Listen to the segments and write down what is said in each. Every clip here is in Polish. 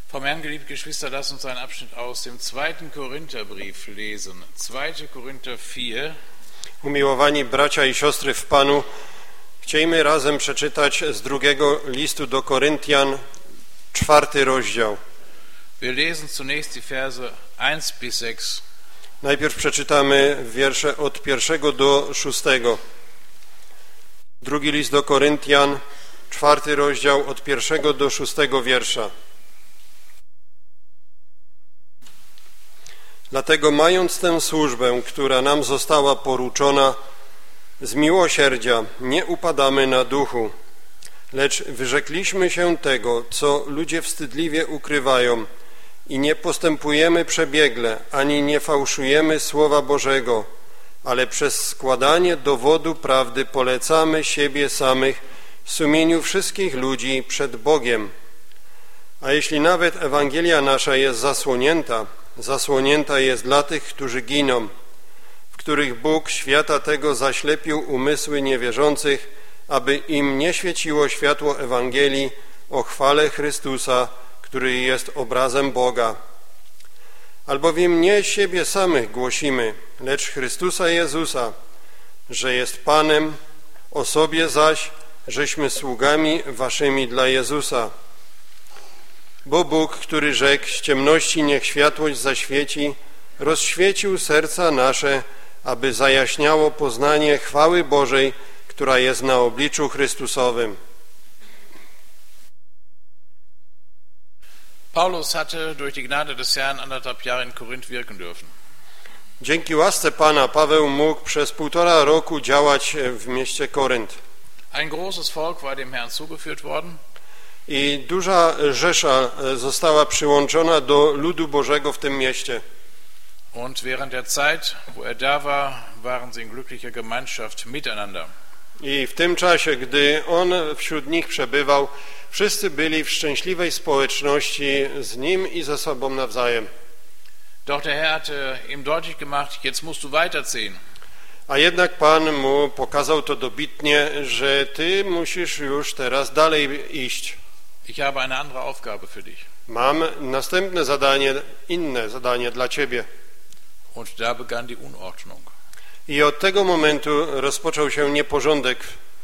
Vom Herrn, geliebte Geschwister, lasst uns einen Abschnitt aus dem 2. Korintherbrief lesen. 2. Korinther 4. Umiłowani bracia i siostry w Panu, chcielibyśmy razem przeczytać z drugiego listu do Koryntian, 4. rozdział. Wir lesen zunächst die Verse 1 bis 6. Najpierw przeczytamy wiersze od 1 do 6. Drugi list do Koryntian, 4. rozdział od 1 do 6 wiersza. Dlatego mając tę służbę, która nam została poruczona, z miłosierdzia nie upadamy na duchu, lecz wyrzekliśmy się tego, co ludzie wstydliwie ukrywają i nie postępujemy przebiegle, ani nie fałszujemy Słowa Bożego, ale przez składanie dowodu prawdy polecamy siebie samych w sumieniu wszystkich ludzi przed Bogiem. A jeśli nawet Ewangelia nasza jest zasłonięta jest dla tych, którzy giną, w których Bóg świata tego zaślepił umysły niewierzących, aby im nie świeciło światło Ewangelii o chwale Chrystusa, który jest obrazem Boga. Albowiem nie siebie samych głosimy, lecz Chrystusa Jezusa, że jest Panem, o sobie zaś, żeśmy sługami waszymi dla Jezusa. Bo Bóg, który rzekł, z ciemności niech światłość zaświeci, rozświecił serca nasze, aby zajaśniało poznanie chwały Bożej, która jest na obliczu Chrystusowym. Paulus hatte durch die Gnade des Herrn 1,5 Jahre in Korinth wirken dürfen. Dzięki łasce Pana Paweł mógł przez 1,5 roku działać w mieście Korynt. Ein großes Volk war dem Herrn zugeführt worden. I duża rzesza została przyłączona do ludu Bożego w tym mieście. Und während der Zeit, wo da war, waren sie in glücklicher Gemeinschaft miteinander. I w tym czasie, gdy on wśród nich przebywał, wszyscy byli w szczęśliwej społeczności z nim i ze sobą nawzajem. Doch der Herr hatte ihm deutlich gemacht, jetzt musst du weiterziehen. A jednak Pan mu pokazał to dobitnie, że ty musisz już teraz dalej iść. Ich habe eine andere Aufgabe für dich. Mam następne zadanie, inne zadanie dla ciebie. Und da begann die Unordnung. I od tego momentu rozpoczął się nieporządek.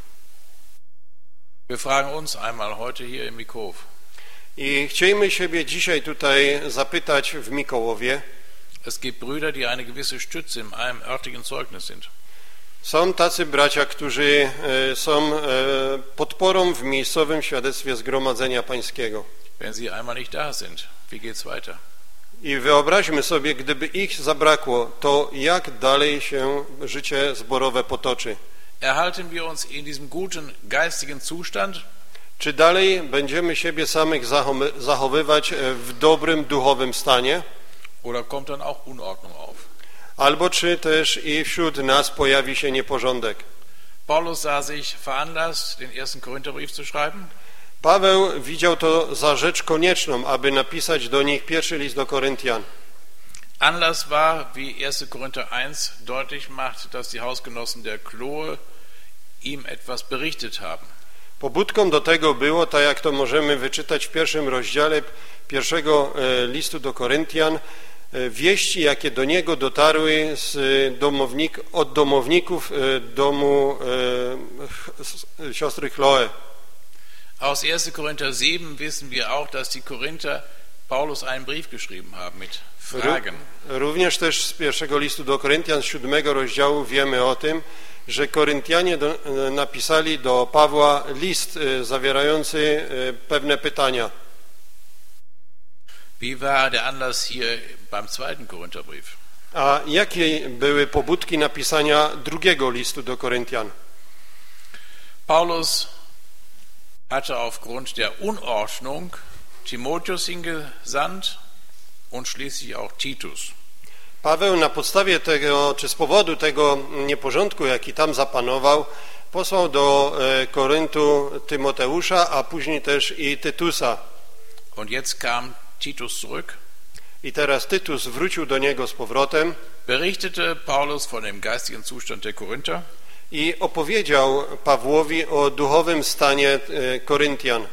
Wir fragen uns einmal heute hier in Mikow. I chcielibyśmy siebie dzisiaj tutaj zapytać w Mikołowie. Es gibt Brüder, die eine gewisse Stütze in einem örtlichen Zeugnis sind. Są tacy bracia, którzy są podporą w miejscowym świadectwie Zgromadzenia Pańskiego. Wenn sie einmal nicht da sind, wie geht's weiter? I wyobraźmy sobie, gdyby ich zabrakło, to jak dalej się życie zborowe potoczy? Erhalten wir uns in diesem guten geistigen Zustand? Czy dalej będziemy siebie samych zachowywać w dobrym duchowym stanie? Oder kommt dann auch Unordnung auf? Albo czy też i wśród nas pojawi się nieporządek? Paulus sah sich veranlasst, den 1. Korintherbrief zu schreiben. Paweł widział to za rzecz konieczną, aby napisać do nich pierwszy list do Koryntian. Anlass war, wie 1. Korinther 1 deutlich macht, dass die Hausgenossen der Chloe ihm etwas berichtet haben. Pobudką do tego było, tak jak to możemy wyczytać w pierwszym rozdziale pierwszego listu do Koryntian, wieści, jakie do niego dotarły od domowników domu siostry Chloe. Aus 1. Korinther 7 wissen wir auch, dass die Korinther Paulus einen Brief geschrieben haben mit Fragen. Również też z pierwszego listu do Koryntian, z 7 rozdziału wiemy o tym, że Koryntianie napisali do Pawła list zawierający pewne pytania. Wie war der Anlass hier beim 2. Korintherbrief? A jakie były pobudki napisania drugiego listu do Koryntian? Paulus hatte aufgrund der Unordnung Timotheus hingesandt und schließlich auch Titus. Paweł na podstawie tego, czy z powodu tego nieporządku, jaki tam zapanował, posłał do Koryntu Tymoteusza, a później też i Tytusa. Und jetzt kam Titus zurück. I teraz Tytus wrócił do niego z powrotem. Berichtete Paulus von dem geistigen Zustand der Korinther. I opowiedział Pawłowi o duchowym stanie Koryntian.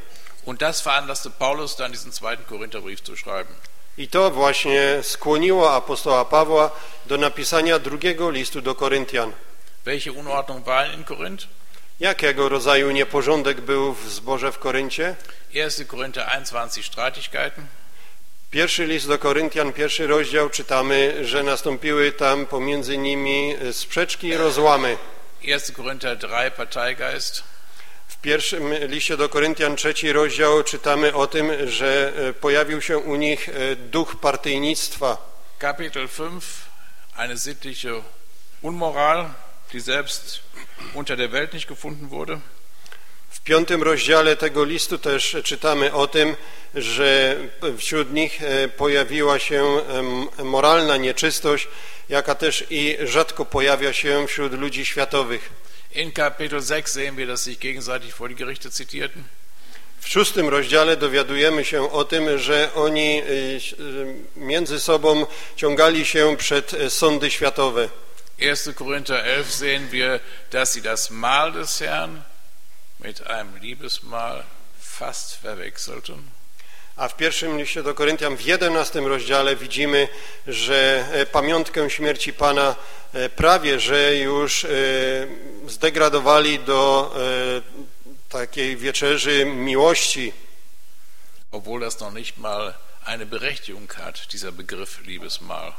Und das veranlasste Paulus dann diesen zweiten Korintherbrief zu schreiben. I to właśnie skłoniło apostoła Pawła do napisania drugiego listu do Koryntian. Welche Unordnung war in Korinth? Jakiego rodzaju nieporządek był w zborze w Koryncie? 1. Korinther 21 Streitigkeiten. Pierwszy list do Koryntian, 1 rozdział, czytamy, że nastąpiły tam pomiędzy nimi sprzeczki i rozłamy. 1. Korinther 3 Parteigeist. W pierwszym liście do Koryntian, 3 rozdział, czytamy o tym, że pojawił się u nich duch partyjnictwa. Kapitel 5 eine sittliche Unmoral, die selbst unter der Welt nicht gefunden wurde. W 5 rozdziale tego listu też czytamy o tym, że wśród nich pojawiła się moralna nieczystość, jaka też i rzadko pojawia się wśród ludzi światowych. In Kapitel 6 sehen wir, dass sich gegenseitig vor die Gerichte zitierten. W 6 rozdziale dowiadujemy się o tym, że oni między sobą ciągali się przed sądy światowe. 1. Korinther 11 sehen wir, dass sie das Mahl des Herrn mit einem Liebesmahl fast verwechselten. A w pierwszym liście do Koryntian, w 11 rozdziale widzimy, że pamiątkę śmierci Pana prawie, że już zdegradowali do takiej wieczerzy miłości. Obwohl das noch nicht mal eine Berechtigung hat, dieser Begriff Liebesmahl.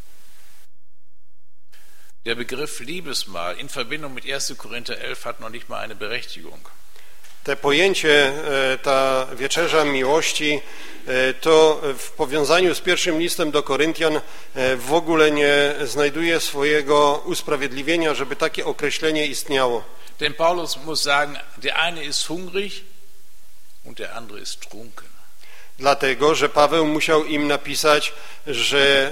Der Begriff Liebesmahl in Verbindung mit 1. Korinther 11 hat noch nicht mal eine Berechtigung. Te pojęcie, ta wieczerza miłości, to w powiązaniu z pierwszym listem do Koryntian w ogóle nie znajduje swojego usprawiedliwienia, żeby takie określenie istniało. Denn Paulus muss sagen, der eine ist hungrig und der andere ist trunken. Dlatego, że Paweł musiał im napisać, że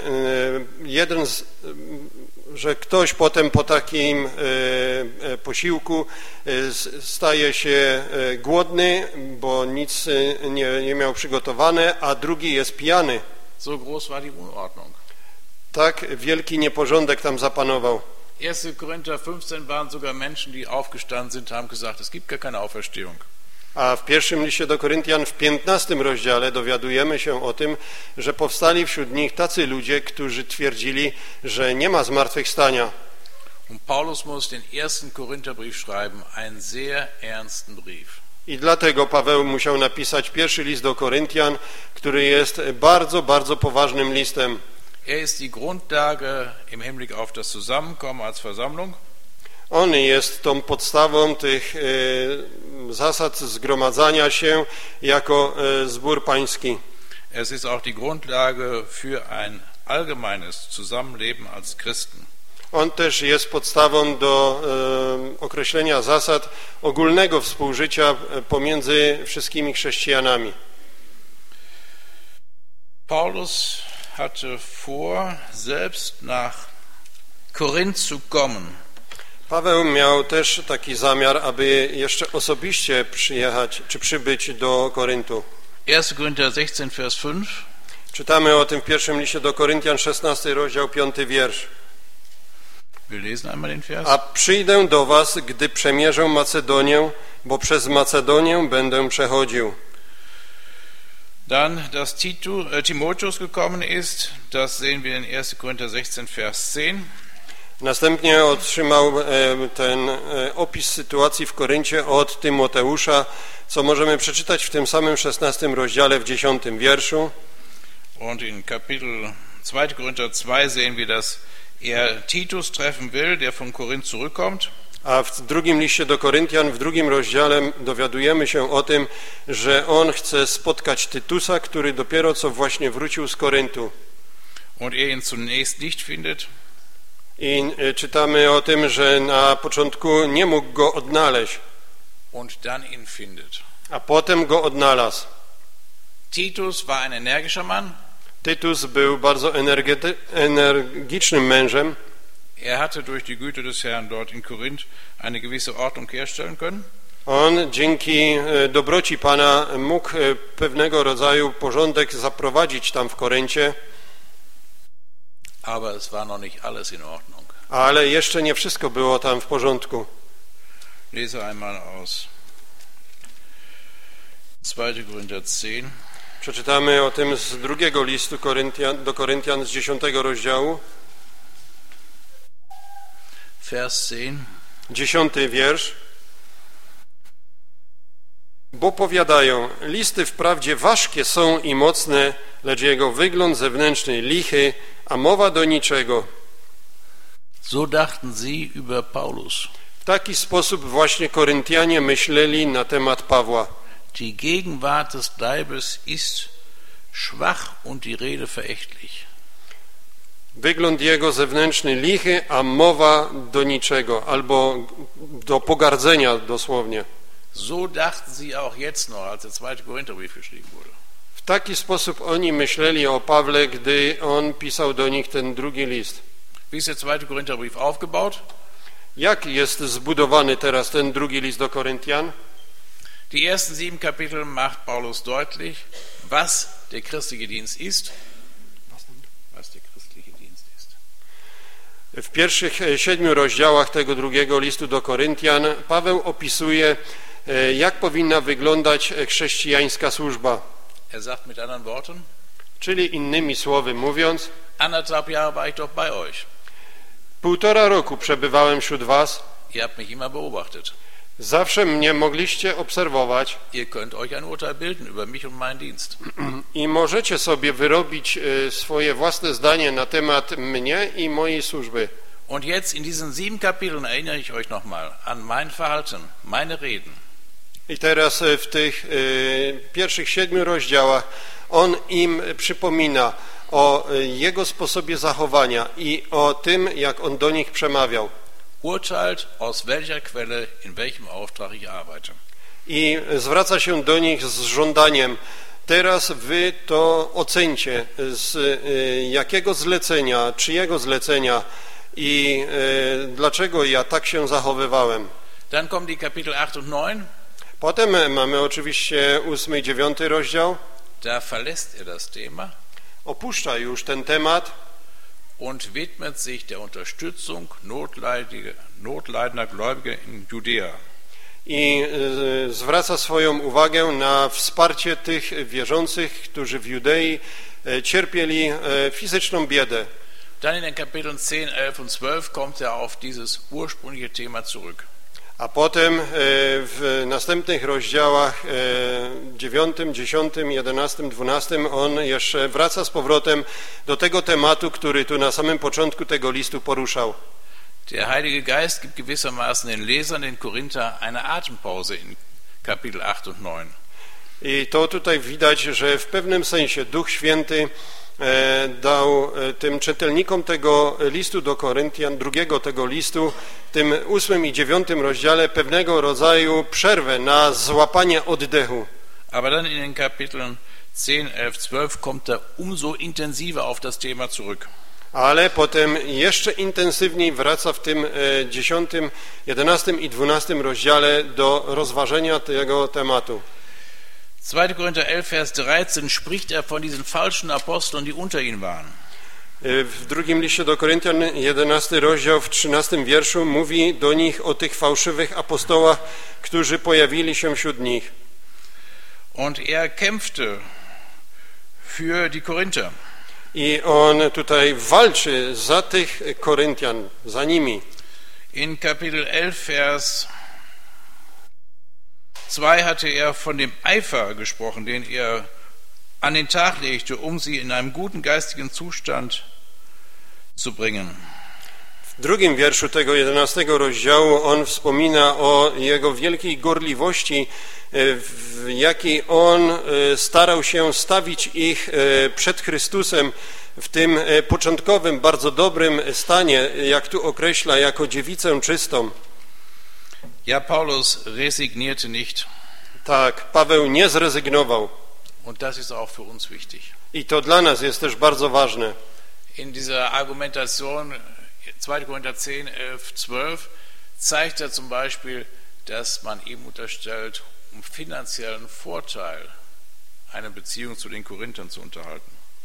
że ktoś potem po takim posiłku staje się głodny, bo nic nie miał przygotowane, a drugi jest pijany. So groß war die Unordnung. Tak wielki nieporządek tam zapanował. 1. Korinther 15 waren sogar Menschen, die aufgestanden sind, haben gesagt, es gibt gar keine Auferstehung. A w pierwszym liście do Koryntian w 15 rozdziale dowiadujemy się o tym, że powstali wśród nich tacy ludzie, którzy twierdzili, że nie ma zmartwychwstania. Und Paulus muss den 1. Korintherbrief schreiben, einen sehr ernsten Brief. I dlatego Paweł musiał napisać pierwszy list do Koryntian, który jest bardzo, bardzo poważnym listem. Ist die Grundlage im Hinblick auf das Zusammenkommen als Versammlung. On jest tą podstawą tych zasad zgromadzania się jako zbór pański. Es ist auch die Grundlage für ein allgemeines Zusammenleben als Christen. On też jest podstawą do określenia zasad ogólnego współżycia pomiędzy wszystkimi chrześcijanami. Paulus hatte vor, selbst nach Korinth zu kommen. Paweł miał też taki zamiar, aby jeszcze osobiście przyjechać czy przybyć do Koryntu. 1. Korinther 16, Vers 5. Czytamy o tym w pierwszym liście do Koryntian, 16 rozdział, 5 wiersz. Wir lesen einmal den Vers. A przyjdę do was, gdy przemierzę Macedonię, bo przez Macedonię będę przechodził. Dann, dass Timotheus gekommen ist, das sehen wir in 1. Korinther 16, Vers 10. Następnie otrzymał ten opis sytuacji w Koryncie od Tymoteusza, co możemy przeczytać w tym samym 16 rozdziale w 10 wierszu. Und in Kapitel 2. Korinther 2 sehen wir, dass Titus treffen will, der von Korinth zurückkommt. A w drugim liście do Koryntian, w drugim rozdziale dowiadujemy się o tym, że on chce spotkać Tytusa, który dopiero co właśnie wrócił z Koryntu. Und ihn zunächst nicht findet. I czytamy o tym, że na początku nie mógł go odnaleźć, Und dann ihn findet. a potem go odnalazł. Titus war ein energischer Mann. Tytus był bardzo energicznym mężem. Er hatte durch die Güte des Herrn dort in Korinth eine gewisse Ordnung herstellen können. On dzięki dobroci Pana mógł pewnego rodzaju porządek zaprowadzić tam w Koryncie, Aber es war noch nicht alles in Ordnung. ale jeszcze nie wszystko było tam w porządku. Lese einmal aus 2. Korinther 10. Przeczytamy o tym z drugiego listu do Koryntian z 10 rozdziału. Vers 10. 10 wiersz. Bo powiadają, listy wprawdzie ważkie są i mocne, lecz jego wygląd zewnętrzny lichy, a mowa do niczego. So dachten sie über Paulus. W taki sposób właśnie Koryntianie myśleli na temat Pawła. Die Gegenwart des Leibes ist schwach und die Rede verächtlich. Wygląd jego zewnętrzny lichy, a mowa do niczego, albo do pogardzenia dosłownie. So dachten sie auch jetzt noch, als der 2. Korintherbrief geschrieben wurde. W taki sposób oni myśleli o Pawle, gdy on pisał do nich ten drugi list. Wie ist der 2. Korintherbrief aufgebaut? Jak jest zbudowany teraz ten drugi list do Koryntian? Die ersten 7 Kapitel macht Paulus deutlich, was der christliche Dienst ist. Was der christliche Dienst ist. W pierwszych 7 rozdziałach tego drugiego listu do Koryntian Paweł opisuje, jak powinna wyglądać chrześcijańska służba. Er sagt mit anderen Worten, Czyli innymi słowy mówiąc, 1,5 Jahre war ich doch bei euch. 1,5 roku przebywałem wśród was, Ihr habt mich immer beobachtet. zawsze mnie mogliście obserwować Ihr könnt euch ein Urteil bilden über mich und meinen Dienst. i możecie sobie wyrobić swoje własne zdanie na temat mnie i mojej służby. Und jetzt in diesen 7 Kapiteln erinnere ich euch nochmal an mein Verhalten, meine Reden. I teraz w tych pierwszych 7 rozdziałach on im przypomina o jego sposobie zachowania i o tym, jak on do nich przemawiał. Urteilt, aus welcher Quelle, in welchem Auftrag ich arbeite. I zwraca się do nich z żądaniem, teraz wy to ocencie, z jakiego zlecenia, czyjego zlecenia i dlaczego ja tak się zachowywałem. Dann kommen die Kapitel 8 und 9. Potem mamy oczywiście 8 i 9 rozdział. Da verlässt er das Thema Opuszcza już ten temat und widmet sich der Unterstützung notleidender Gläubiger in Judäa. i zwraca swoją uwagę na wsparcie tych wierzących, którzy w Judei cierpieli fizyczną biedę. Dann in den Kapiteln 10, 11 und 12 kommt er auf dieses ursprüngliche Thema zurück. A potem w następnych rozdziałach 9, 10, 11, 12 on jeszcze wraca z powrotem do tego tematu, który tu na samym początku tego listu poruszał. Der Heilige Geist gibt gewissermaßen den Lesern, den Korinther, eine Atempause in Kapitel 8 und 9. I to tutaj widać, że w pewnym sensie Duch Święty dał tym czytelnikom tego listu do Koryntian, drugiego tego listu, w tym 8 i 9 rozdziale pewnego rodzaju przerwę na złapanie oddechu. Aber dann in den Kapiteln 10, 11, 12 kommt er umso intensiver auf das Thema zurück. Ale potem jeszcze intensywniej wraca w tym 10, 11 i 12 rozdziale do rozważenia tego tematu. 2. Korinther 11, Vers 13 spricht er von diesen falschen Aposteln, die unter ihnen waren. W drugim liście do Koryntian, 11 rozdział, w 13 wierszu mówi do nich o tych fałszywych apostołach, którzy pojawili się wśród nich. Und er kämpfte für die Korinther. I on tutaj walczy za tych Koryntian, za nimi. In Kapitel 11, Vers 2 hatte er von dem Eifer gesprochen, den er an den Tag legte, um sie in einem guten geistigen Zustand zu bringen. W drugim wierszu tego 11 rozdziału on wspomina o jego wielkiej gorliwości, w jakiej on starał się stawić ich przed Chrystusem w tym początkowym, bardzo dobrym stanie, jak tu określa, jako dziewicę czystą. Ja, Paulus resignierte nicht. Tak, Paweł nie zrezygnował. Und das ist auch für uns wichtig. I to dla nas jest też bardzo ważne. In dieser Argumentation 2. Korinther 10, 11, 12 zeigt er zum Beispiel, dass man ihm unterstellt, um finanziellen Vorteil eine Beziehung zu den Korinthern zu unterhalten.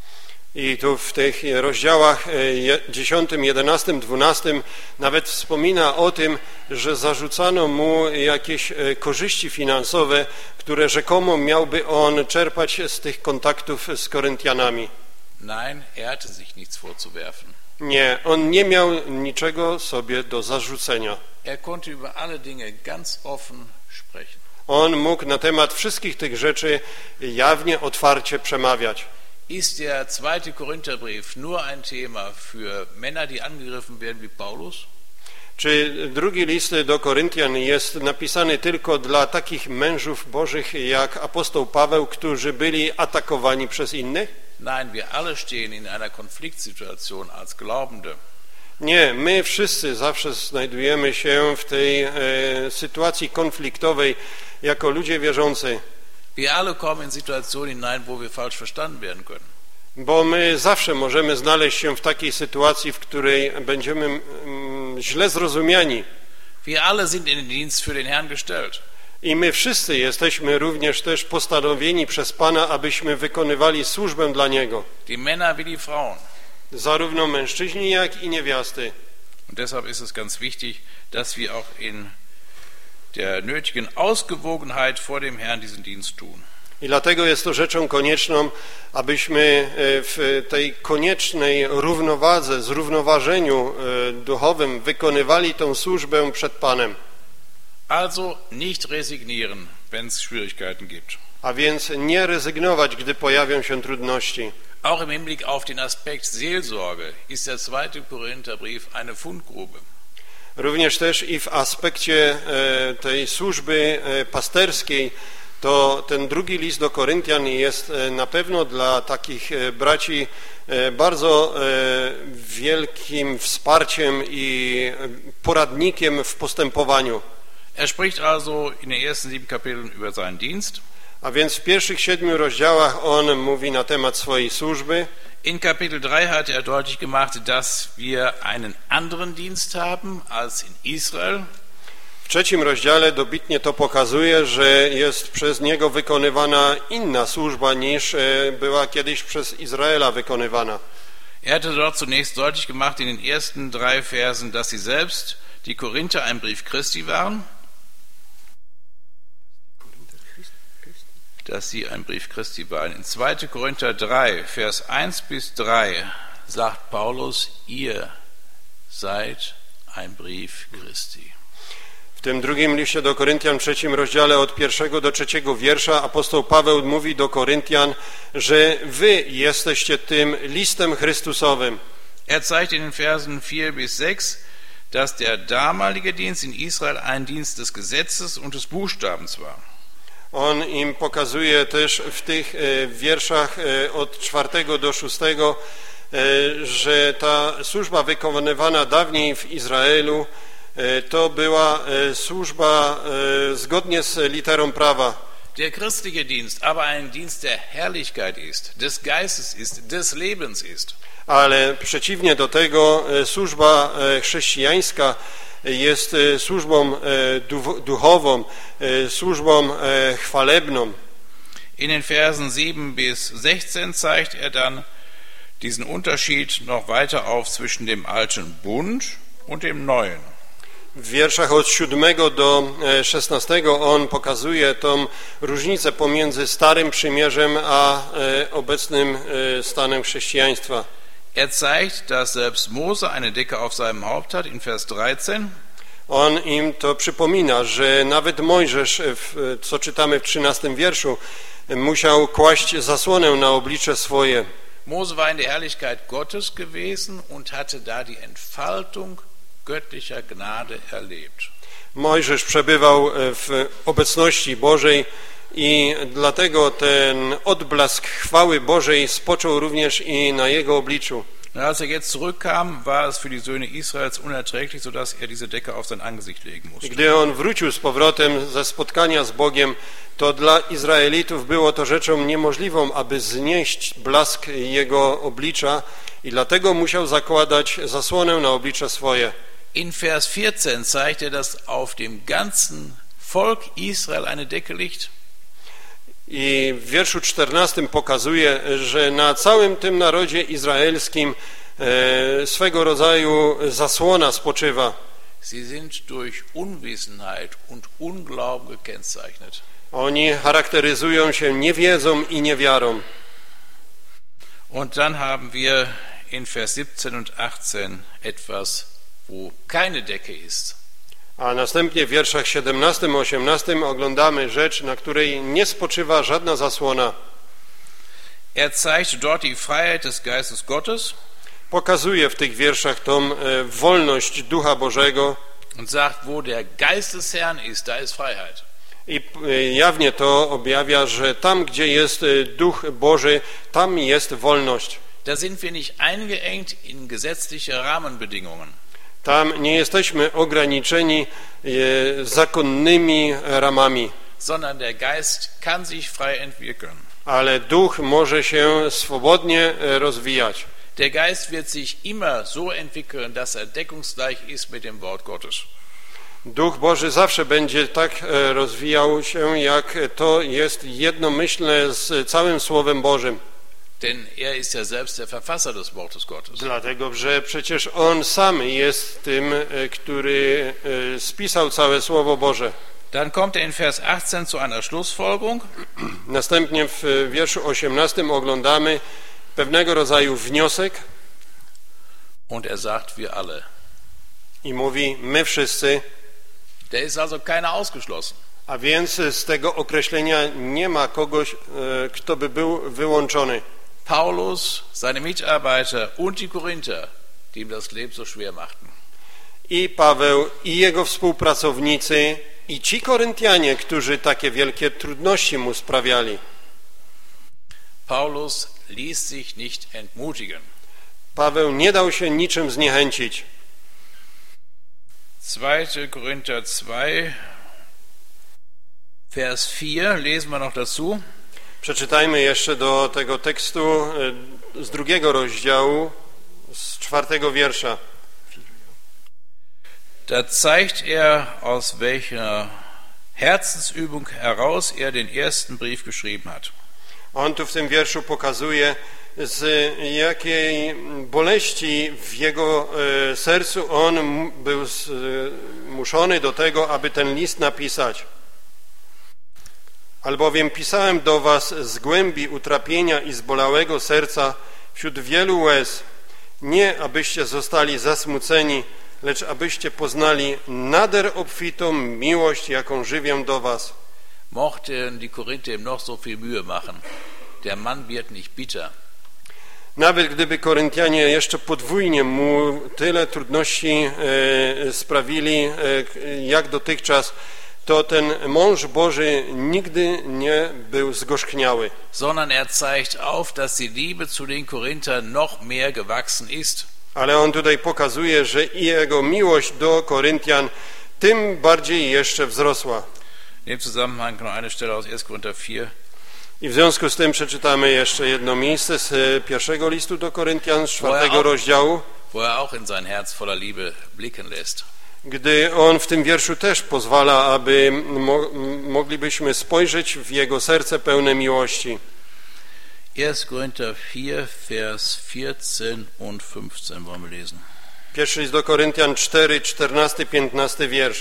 I tu w tych rozdziałach 10, 11, 12 nawet wspomina o tym, że zarzucano mu jakieś korzyści finansowe, które rzekomo miałby on czerpać z tych kontaktów z Koryntianami. Nein, hatte sich nichts vorzuwerfen. Nie, on nie miał niczego sobie do zarzucenia. Konnte über alle Dinge ganz offen sprechen. On mógł na temat wszystkich tych rzeczy jawnie, otwarcie przemawiać. Ist der zweite Korintherbrief nur ein Thema für Männer, die angegriffen werden wie Paulus? Czy drugi list do Koryntian jest napisany tylko dla takich mężów bożych jak apostoł Paweł, którzy byli atakowani przez innych? Nein, wir alle stehen in einer Konfliktsituation als Glaubende. Nie, my wszyscy zawsze znajdujemy się w tej sytuacji konfliktowej jako ludzie wierzący. Wir alle kommen in Situationen hinein, wo wir falsch verstanden werden können. Bo my zawsze możemy znaleźć się w takiej sytuacji, w której będziemy źle zrozumiani. Wir alle sind in den Dienst für den Herrn gestellt. I my wszyscy jesteśmy również też postanowieni przez Pana, abyśmy wykonywali służbę dla Niego. Die Männer wie die Frauen. Zarówno mężczyźni, jak i niewiasty. Und deshalb ist es ganz wichtig, dass wir auch in der nötigen Ausgewogenheit vor dem Herrn diesen Dienst tun. I dlatego jest to rzeczą konieczną, abyśmy w tej koniecznej równowadze, zrównoważeniu duchowym wykonywali tą służbę przed Panem. Also nicht resignieren, wenn es Schwierigkeiten gibt. A więc nie rezygnować, gdy pojawią się trudności. Auch im Hinblick auf den Aspekt Seelsorge ist der zweite Korintherbrief eine Fundgrube. Również też i w aspekcie tej służby pasterskiej, to ten drugi list do Koryntian jest na pewno dla takich braci bardzo wielkim wsparciem i poradnikiem w postępowaniu. Spricht also in den ersten 7 Kapiteln über seinen Dienst. A więc w pierwszych 7 rozdziałach on mówi na temat swojej służby. In Kapitel 3 hat deutlich gemacht, dass wir einen anderen Dienst haben als in Israel. W 3 rozdziale dobitnie to pokazuje, że jest przez niego wykonywana inna służba niż była kiedyś przez Izraela wykonywana. Hatte dort zunächst deutlich gemacht in den ersten 3 Versen, dass sie selbst, die Korinther, ein Brief Christi waren. Dass sie ein Brief Christi waren. In 2. Korinther 3, Vers 1 bis 3 sagt Paulus, ihr seid ein Brief Christi. W tym drugim liście do Koryntian, 3 rozdziale od 1 do 3 wiersza apostoł Paweł mówi do Koryntian, że wy jesteście tym listem Chrystusowym. Zeigt in den Versen 4 bis 6, dass der damalige Dienst in Israel ein Dienst des Gesetzes und des Buchstabens war. On im pokazuje też w tych wierszach od 4 do 6, że ta służba wykonywana dawniej w Izraelu to była służba zgodnie z literą prawa. Der christliche Dienst aber ein Dienst der Herrlichkeit ist, des Geistes ist, des Lebens ist. Ale przeciwnie do tego służba chrześcijańska jest służbą duchową, służbą chwalebną. In den Versen 7 bis 16 zeigt dann diesen Unterschied noch weiter auf zwischen dem alten Bund und dem neuen. W wierszach od 7 do 16 on pokazuje tą różnicę pomiędzy Starym Przymierzem a obecnym stanem chrześcijaństwa. Zeigt, dass selbst Mose eine Decke auf seinem Haupt hat, in Vers 13. On im to przypomina, że nawet Mojżesz, co czytamy w 13 wierszu, musiał kłaść zasłonę na oblicze swoje. Mose war in der Herrlichkeit Gottes gewesen und hatte da die Entfaltung göttlicher Gnade erlebt. Mojżesz przebywał w obecności Bożej i dlatego ten odblask chwały Bożej spoczął również i na jego obliczu. Als jetzt zurückkam, war es für die Söhne Israels unerträglich, sodass diese Decke auf sein Angesicht legen musste. Gdy on wrócił z powrotem ze spotkania z Bogiem, to dla Izraelitów było to rzeczą niemożliwą, aby znieść blask jego oblicza i dlatego musiał zakładać zasłonę na oblicze swoje. In Vers 14 zeigt dass auf dem ganzen Volk Israel eine Decke liegt. I w wierszu 14 pokazuje, że na całym tym narodzie izraelskim swego rodzaju zasłona spoczywa. Sie sind durch Unwissenheit und Unglauben gekennzeichnet. Oni charakteryzują się niewiedzą i niewiarą. Und dann haben wir in Vers 17 und 18 etwas, wo keine Decke ist. A następnie w wierszach 17 i 18 oglądamy rzecz, na której nie spoczywa żadna zasłona. Er zeigt dort die Freiheit des Geistes Gottes. Pokazuje w tych wierszach tą wolność Ducha Bożego Und sagt, wo der Geist des Herrn ist, da ist Freiheit. i jawnie to objawia, że tam, gdzie jest Duch Boży, tam jest wolność. Da sind wir nicht eingeengt in gesetzliche Rahmenbedingungen. Tam nie jesteśmy ograniczeni zakonnymi ramami, Sondern der Geist kann sich frei entwickeln. ale Duch może się swobodnie rozwijać. Der Geist wird sich immer so entwickeln, dass er deckungsgleich ist mit dem Wort Gottes. Duch Boży zawsze będzie tak rozwijał się, jak to jest jednomyślne z całym Słowem Bożym. Denn er ist ja selbst der Verfasser des Wortes Gottes. Dlatego, że przecież On sam jest tym, który spisał całe Słowo Boże. Dann kommt er in Vers 18 zu einer Schlussfolgerung. Następnie w wierszu 18 oglądamy pewnego rodzaju wniosek Und er sagt, wir alle. i mówi, my wszyscy, Der ist also keiner ausgeschlossen. a więc z tego określenia nie ma kogoś, kto by był wyłączony. Paulus, seine Mitarbeiter und die Korinther, die ihm das Leben so schwer machten. I Paweł, i jego współpracownicy, i ci Koryntianie, którzy takie wielkie trudności mu sprawiali. Paulus ließ sich nicht entmutigen. Paweł nie dał się niczym zniechęcić. 2. Korinther 2, Vers 4, lesen wir noch dazu. Przeczytajmy jeszcze do tego tekstu z 2 rozdziału, z 4 wiersza. Da zeigt er, aus welcher Herzensübung heraus er den ersten Brief geschrieben hat. On tu w tym wierszu pokazuje, z jakiej boleści w jego sercu on był zmuszony do tego, aby ten list napisać. Albowiem pisałem do was z głębi utrapienia i zbolałego serca wśród wielu łez, nie abyście zostali zasmuceni, lecz abyście poznali nader obfitą miłość, jaką żywię do was. Mochten die Korinther ihm noch so viel Mühe machen, der Mann wird nicht bitter. Nawet gdyby Koryntianie jeszcze podwójnie mu tyle trudności sprawili jak dotychczas, to ten mąż Boży nigdy nie był zgorzkniały. Sondern er zeigt auf, dass die Liebe zu den Korinthern noch mehr gewachsen ist. Ale on tutaj pokazuje, że i jego miłość do Koryntian tym bardziej jeszcze wzrosła. In dem Zusammenhang noch eine Stelle aus 1. Korinther 4. I w związku z tym przeczytamy jeszcze jedno miejsce z pierwszego listu do Koryntian, z 4 rozdziału, wo er auch in sein Herz voller Liebe blicken lässt. gdy on w tym wierszu też pozwala, aby moglibyśmy spojrzeć w jego serce pełne miłości. 1. Korinther 4, Vers 14 und 15 wollen wir lesen. Pierwszy list do Koryntian 4, 14, 15 wiersz.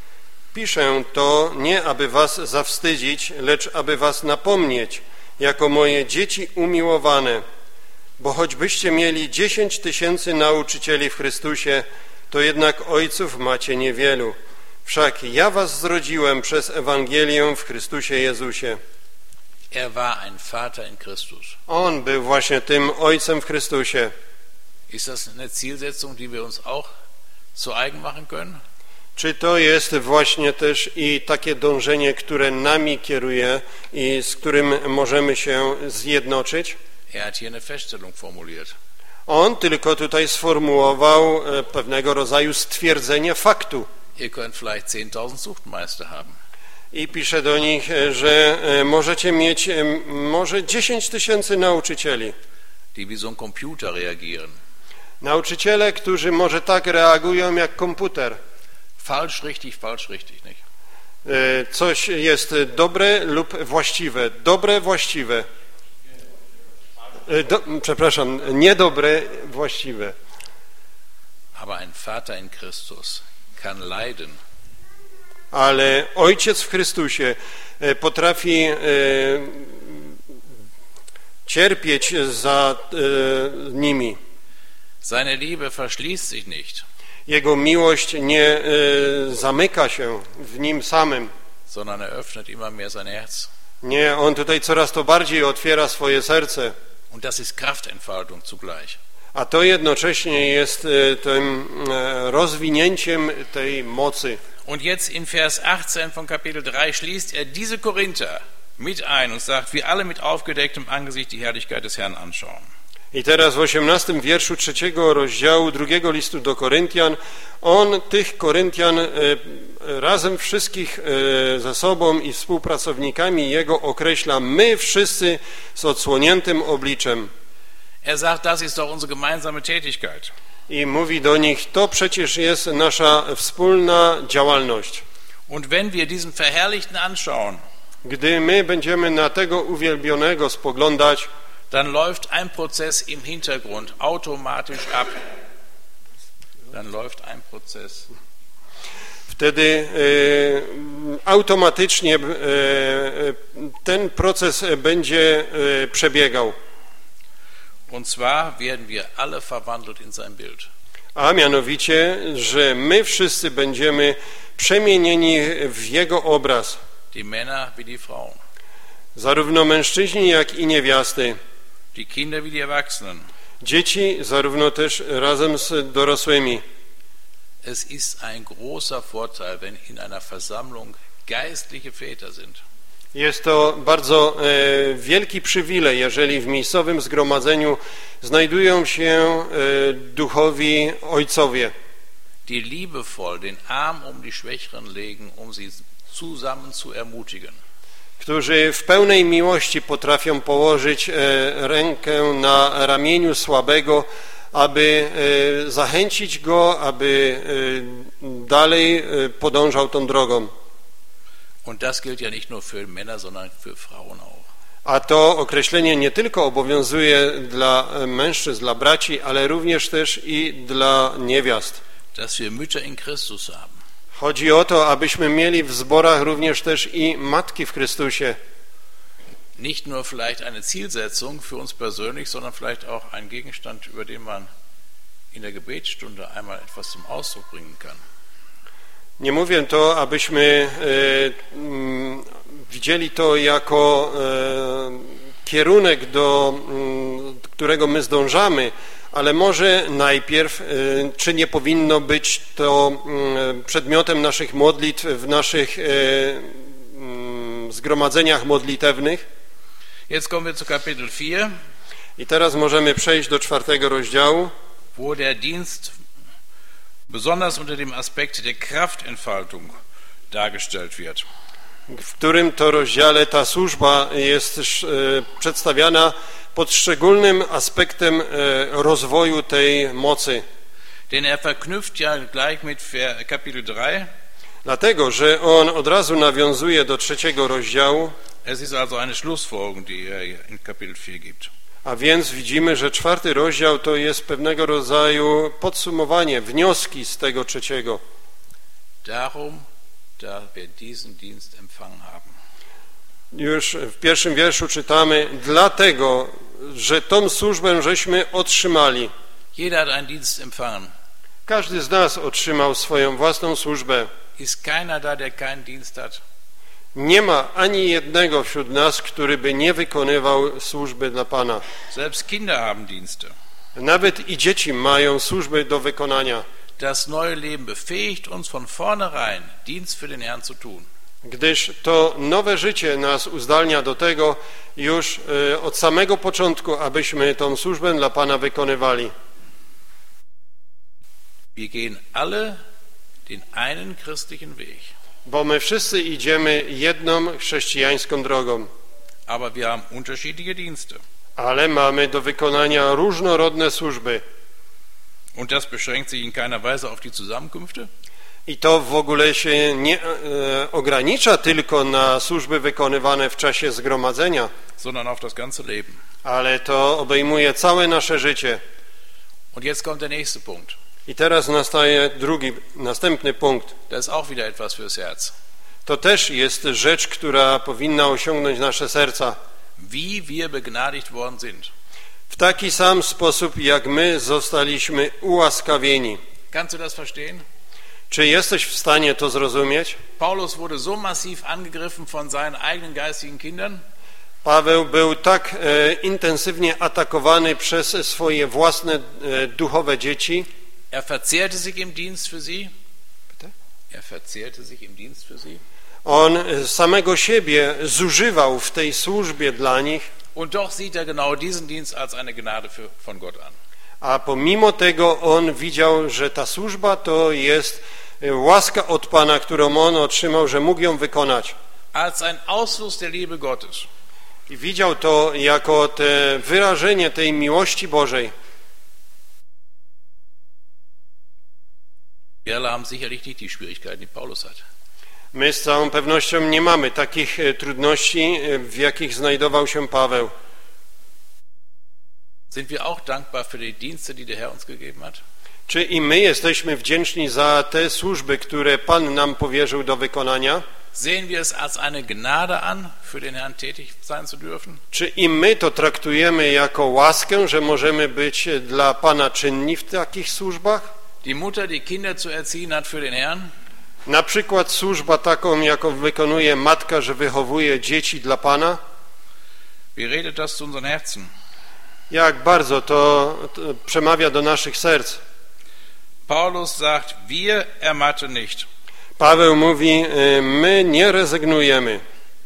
Piszę to nie, aby was zawstydzić, lecz aby was napomnieć, jako moje dzieci umiłowane. Bo choćbyście mieli 10 000 nauczycieli w Chrystusie, to jednak ojców macie niewielu. Wszak ja was zrodziłem przez Ewangelię w Chrystusie Jezusie. Er war ein Vater in Christus. On był właśnie tym ojcem w Chrystusie. Ist das eine Zielsetzung, die wir uns auch zu eigen machen können? Czy to jest właśnie też i takie dążenie, które nami kieruje i z którym możemy się zjednoczyć? Er hat hier eine Feststellung formuliert. On tylko tutaj sformułował pewnego rodzaju stwierdzenie faktu. Ihr könnt vielleicht 10.000 Zuchtmeister haben. I pisze do nich, że możecie mieć może 10 000 nauczycieli. Die wie so ein Computer reagieren. Nauczyciele, którzy może tak reagują jak komputer. Falsch, richtig, nicht? coś jest dobre lub właściwe. Dobre, właściwe. Przepraszam, niedobre, właściwe. Aber ein Vater in Christus kann leiden. Ale Ojciec w Chrystusie potrafi cierpieć za nimi. Seine Liebe verschließt sich nicht, Jego miłość nie zamyka się w Nim samym. sondern öffnet immer mehr sein Herz. Nie, On tutaj coraz to bardziej otwiera swoje serce. Und das ist Kraftentfaltung zugleich. A to jednocześnie jest tym rozwinięciem tej mocy. Und jetzt in Vers 18 von Kapitel 3 schließt diese Korinther mit ein und sagt, wir alle mit aufgedecktem Angesicht die Herrlichkeit des Herrn anschauen. I teraz w 18 wierszu 3 rozdziału 2 listu do Koryntian, on tych Koryntian razem wszystkich ze sobą i współpracownikami jego określa, my wszyscy z odsłoniętym obliczem. Er sagt, das ist doch unsere gemeinsame Tätigkeit. I mówi do nich, to przecież jest nasza wspólna działalność. Und wenn wir diesen Verherrlichten anschauen, Gdy my będziemy na tego uwielbionego spoglądać, dann läuft ein Prozess im Hintergrund automatisch ab. Dann läuft ein Prozess. wtedy automatycznie ten proces będzie przebiegał. Und zwar werden wir alle verwandelt in sein Bild. A mianowicie, że my wszyscy będziemy przemienieni w Jego obraz. Die Männer wie die Frauen. Zarówno mężczyźni, jak i niewiasty. Die Kinder wie die Erwachsenen. Dzieci, zarówno też razem z dorosłymi. Es ist ein großer Vorteil, wenn in einer Versammlung geistliche Väter sind. Jest to bardzo wielki przywilej, jeżeli w miejscowym zgromadzeniu znajdują się duchowi ojcowie, Die liebevoll den Arm um die Schwächeren legen, um sie zusammen zu ermutigen. którzy w pełnej miłości potrafią położyć rękę na ramieniu słabego, aby zachęcić go, aby dalej podążał tą drogą. Und das gilt ja nicht nur für Männer, sondern für Frauen auch. A to określenie nie tylko obowiązuje dla mężczyzn, dla braci, ale również też i dla niewiast. Dass wir Mütter in Christus haben. Chodzi o to, abyśmy mieli w zborach również też i matki w Chrystusie. Nicht nur vielleicht eine Zielsetzung für uns persönlich, sondern vielleicht auch ein Gegenstand, über den man in der Gebetsstunde einmal etwas zum Ausdruck bringen kann. Nie mówię to, abyśmy widzieli to jako kierunek, do którego my zdążamy, ale może najpierw, czy nie powinno być to przedmiotem naszych modlitw w naszych zgromadzeniach modlitewnych. Jetzt kommen wir zu Kapitel 4. I teraz możemy przejść do 4 rozdziału, wo der Dienst besonders unter dem Aspekt der Kraftentfaltung dargestellt wird. w którym to rozdziale ta służba jest przedstawiana pod szczególnym aspektem rozwoju tej mocy. Denn er verknüpft ja gleich mit Kapitel 3. Dlatego, że on od razu nawiązuje do 3 rozdziału, Es ist also eine Schlussfolgerung, die er in Kapitel 4 gibt. a więc widzimy, że 4 rozdział to jest pewnego rodzaju podsumowanie, wnioski z tego 3. Darum, da wir diesen Dienst empfangen haben. Już w 1 wierszu czytamy, dlatego, że tą służbę żeśmy otrzymali. Jeder hat einen Dienst empfangen. Każdy z nas otrzymał swoją własną służbę. Ist keiner da, der keinen Dienst hat? Nie ma ani jednego wśród nas, który by nie wykonywał służby dla Pana. Selbst Kinder haben Dienste. Nawet i dzieci mają służby do wykonania. Das neue Leben befähigt uns von vornherein, Dienst für den Herrn zu tun. Gdyż to nowe życie nas uzdalnia do tego już od samego początku, abyśmy tą służbę dla Pana wykonywali. Wir gehen alle den einen christlichen Weg. Bo my wszyscy idziemy jedną chrześcijańską drogą, Aber wir haben unterschiedliche Dienste. ale mamy do wykonania różnorodne służby. Und das beschränkt sich in keiner Weise auf die Zusammenkünfte, I to w ogóle się nie ogranicza tylko na służby wykonywane w czasie zgromadzenia, sondern auf das ganze Leben. ale to obejmuje całe nasze życie. Und jetzt kommt der nächste Punkt. I teraz nastaje następny punkt. Das ist auch wieder etwas fürs Herz. To też jest rzecz, która powinna osiągnąć nasze serca. Wie wir begnadigt worden sind. W taki sam sposób, jak my zostaliśmy ułaskawieni. Kannst du das verstehen? Czy jesteś w stanie to zrozumieć? Paulus wurde so massiv angegriffen von seinen eigenen geistigen Kindern. Paweł był tak intensywnie atakowany przez swoje własne duchowe dzieci. Er verzehrte sich im Dienst für sie. Bitte? Er verzehrte sich im Dienst für sie. On samego siebie zużywał w tej służbie dla nich. Und doch sieht er genau diesen Dienst als eine Gnade von Gott an. A pomimo tego on widział, że ta służba to jest łaska od Pana, którą on otrzymał, że mógł ją wykonać. Als ein Ausfluss der Liebe Gottes. I widział to jako te wyrażenie tej miłości Bożej. Wir alle haben sicherlich nicht die Schwierigkeiten, die Paulus hat. My z całą pewnością nie mamy takich trudności, w jakich znajdował się Paweł. Sind wir auch dankbar für die Dienste, die der Herr uns gegeben hat? Czy i my jesteśmy wdzięczni za te służby, które Pan nam powierzył do wykonania? Sehen wir es als eine Gnade an, für den Herrn tätig sein zu dürfen? Czy i my to traktujemy jako łaskę, że możemy być dla Pana czynni w takich służbach? Die Mutter, die Kinder zu erziehen hat für den Herrn? Na przykład służba taką, jaką wykonuje matka, że wychowuje dzieci dla Pana? Wie redet das zu unseren Herzen? Jak bardzo to przemawia do naszych serc. Paulus sagt, wir ermatten nicht. Paweł mówi, my nie rezygnujemy.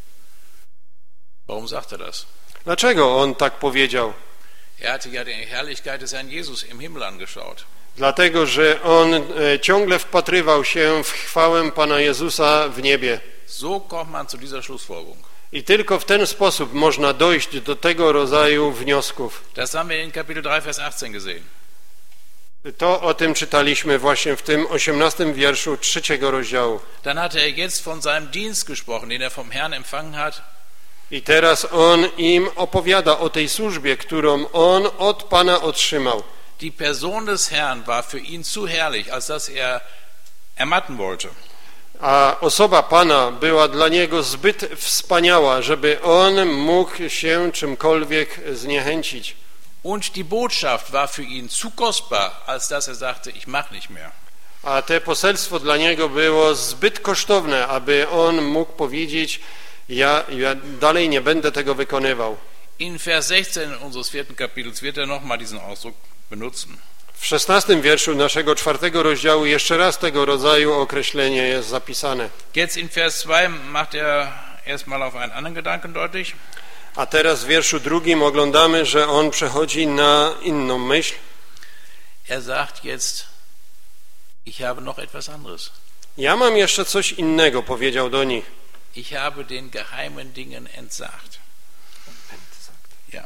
Warum sagt er das? Dlaczego on tak powiedział? Er hatte ja die Herrlichkeit des Herrn Jesus im Himmel angeschaut. Dlatego, że on ciągle wpatrywał się w chwałę Pana Jezusa w niebie. So kommt man zu dieser Schlussfolgerung. I tylko w ten sposób można dojść do tego rodzaju wniosków. Das haben wir in Kapitel 3, Vers 18 gesehen. To o tym czytaliśmy właśnie w tym 18 wierszu 3 rozdziału. Dann hat er jetzt von seinem Dienst gesprochen, den er vom Herrn empfangen hat. I teraz on im opowiada o tej służbie, którą on od Pana otrzymał. Die Person des Herrn war für ihn zu herrlich, als dass er ermatten wollte. A osoba Pana była dla niego zbyt wspaniała, żeby on mógł się czymkolwiek zniechęcić. Und die Botschaft war für ihn zu kostbar, als dass er sagte, ich mach nicht mehr. A te poselstwo dla niego było zbyt kosztowne, aby on mógł powiedzieć, ja dalej nie będę tego wykonywał. In Vers 16 unseres 4. Kapitels wird er nochmal diesen Ausdruck benutzen. W 16 wierszu naszego 4 rozdziału jeszcze raz tego rodzaju określenie jest zapisane. Jetzt in Vers 2 macht er erstmal auf einen anderen Gedanken deutlich. A teraz w wierszu 2 oglądamy, że on przechodzi na inną myśl. Er sagt jetzt, ich habe noch etwas anderes. Ja mam jeszcze coś innego, powiedział do nich. Ich habe den geheimen Dingen entsagt. Ja.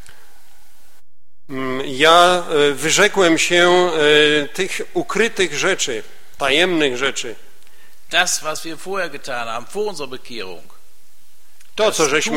Ja wyrzekłem się tych ukrytych rzeczy, tajemnych rzeczy. Das, was wir vorher getan haben, vor unserer Bekehrung, To,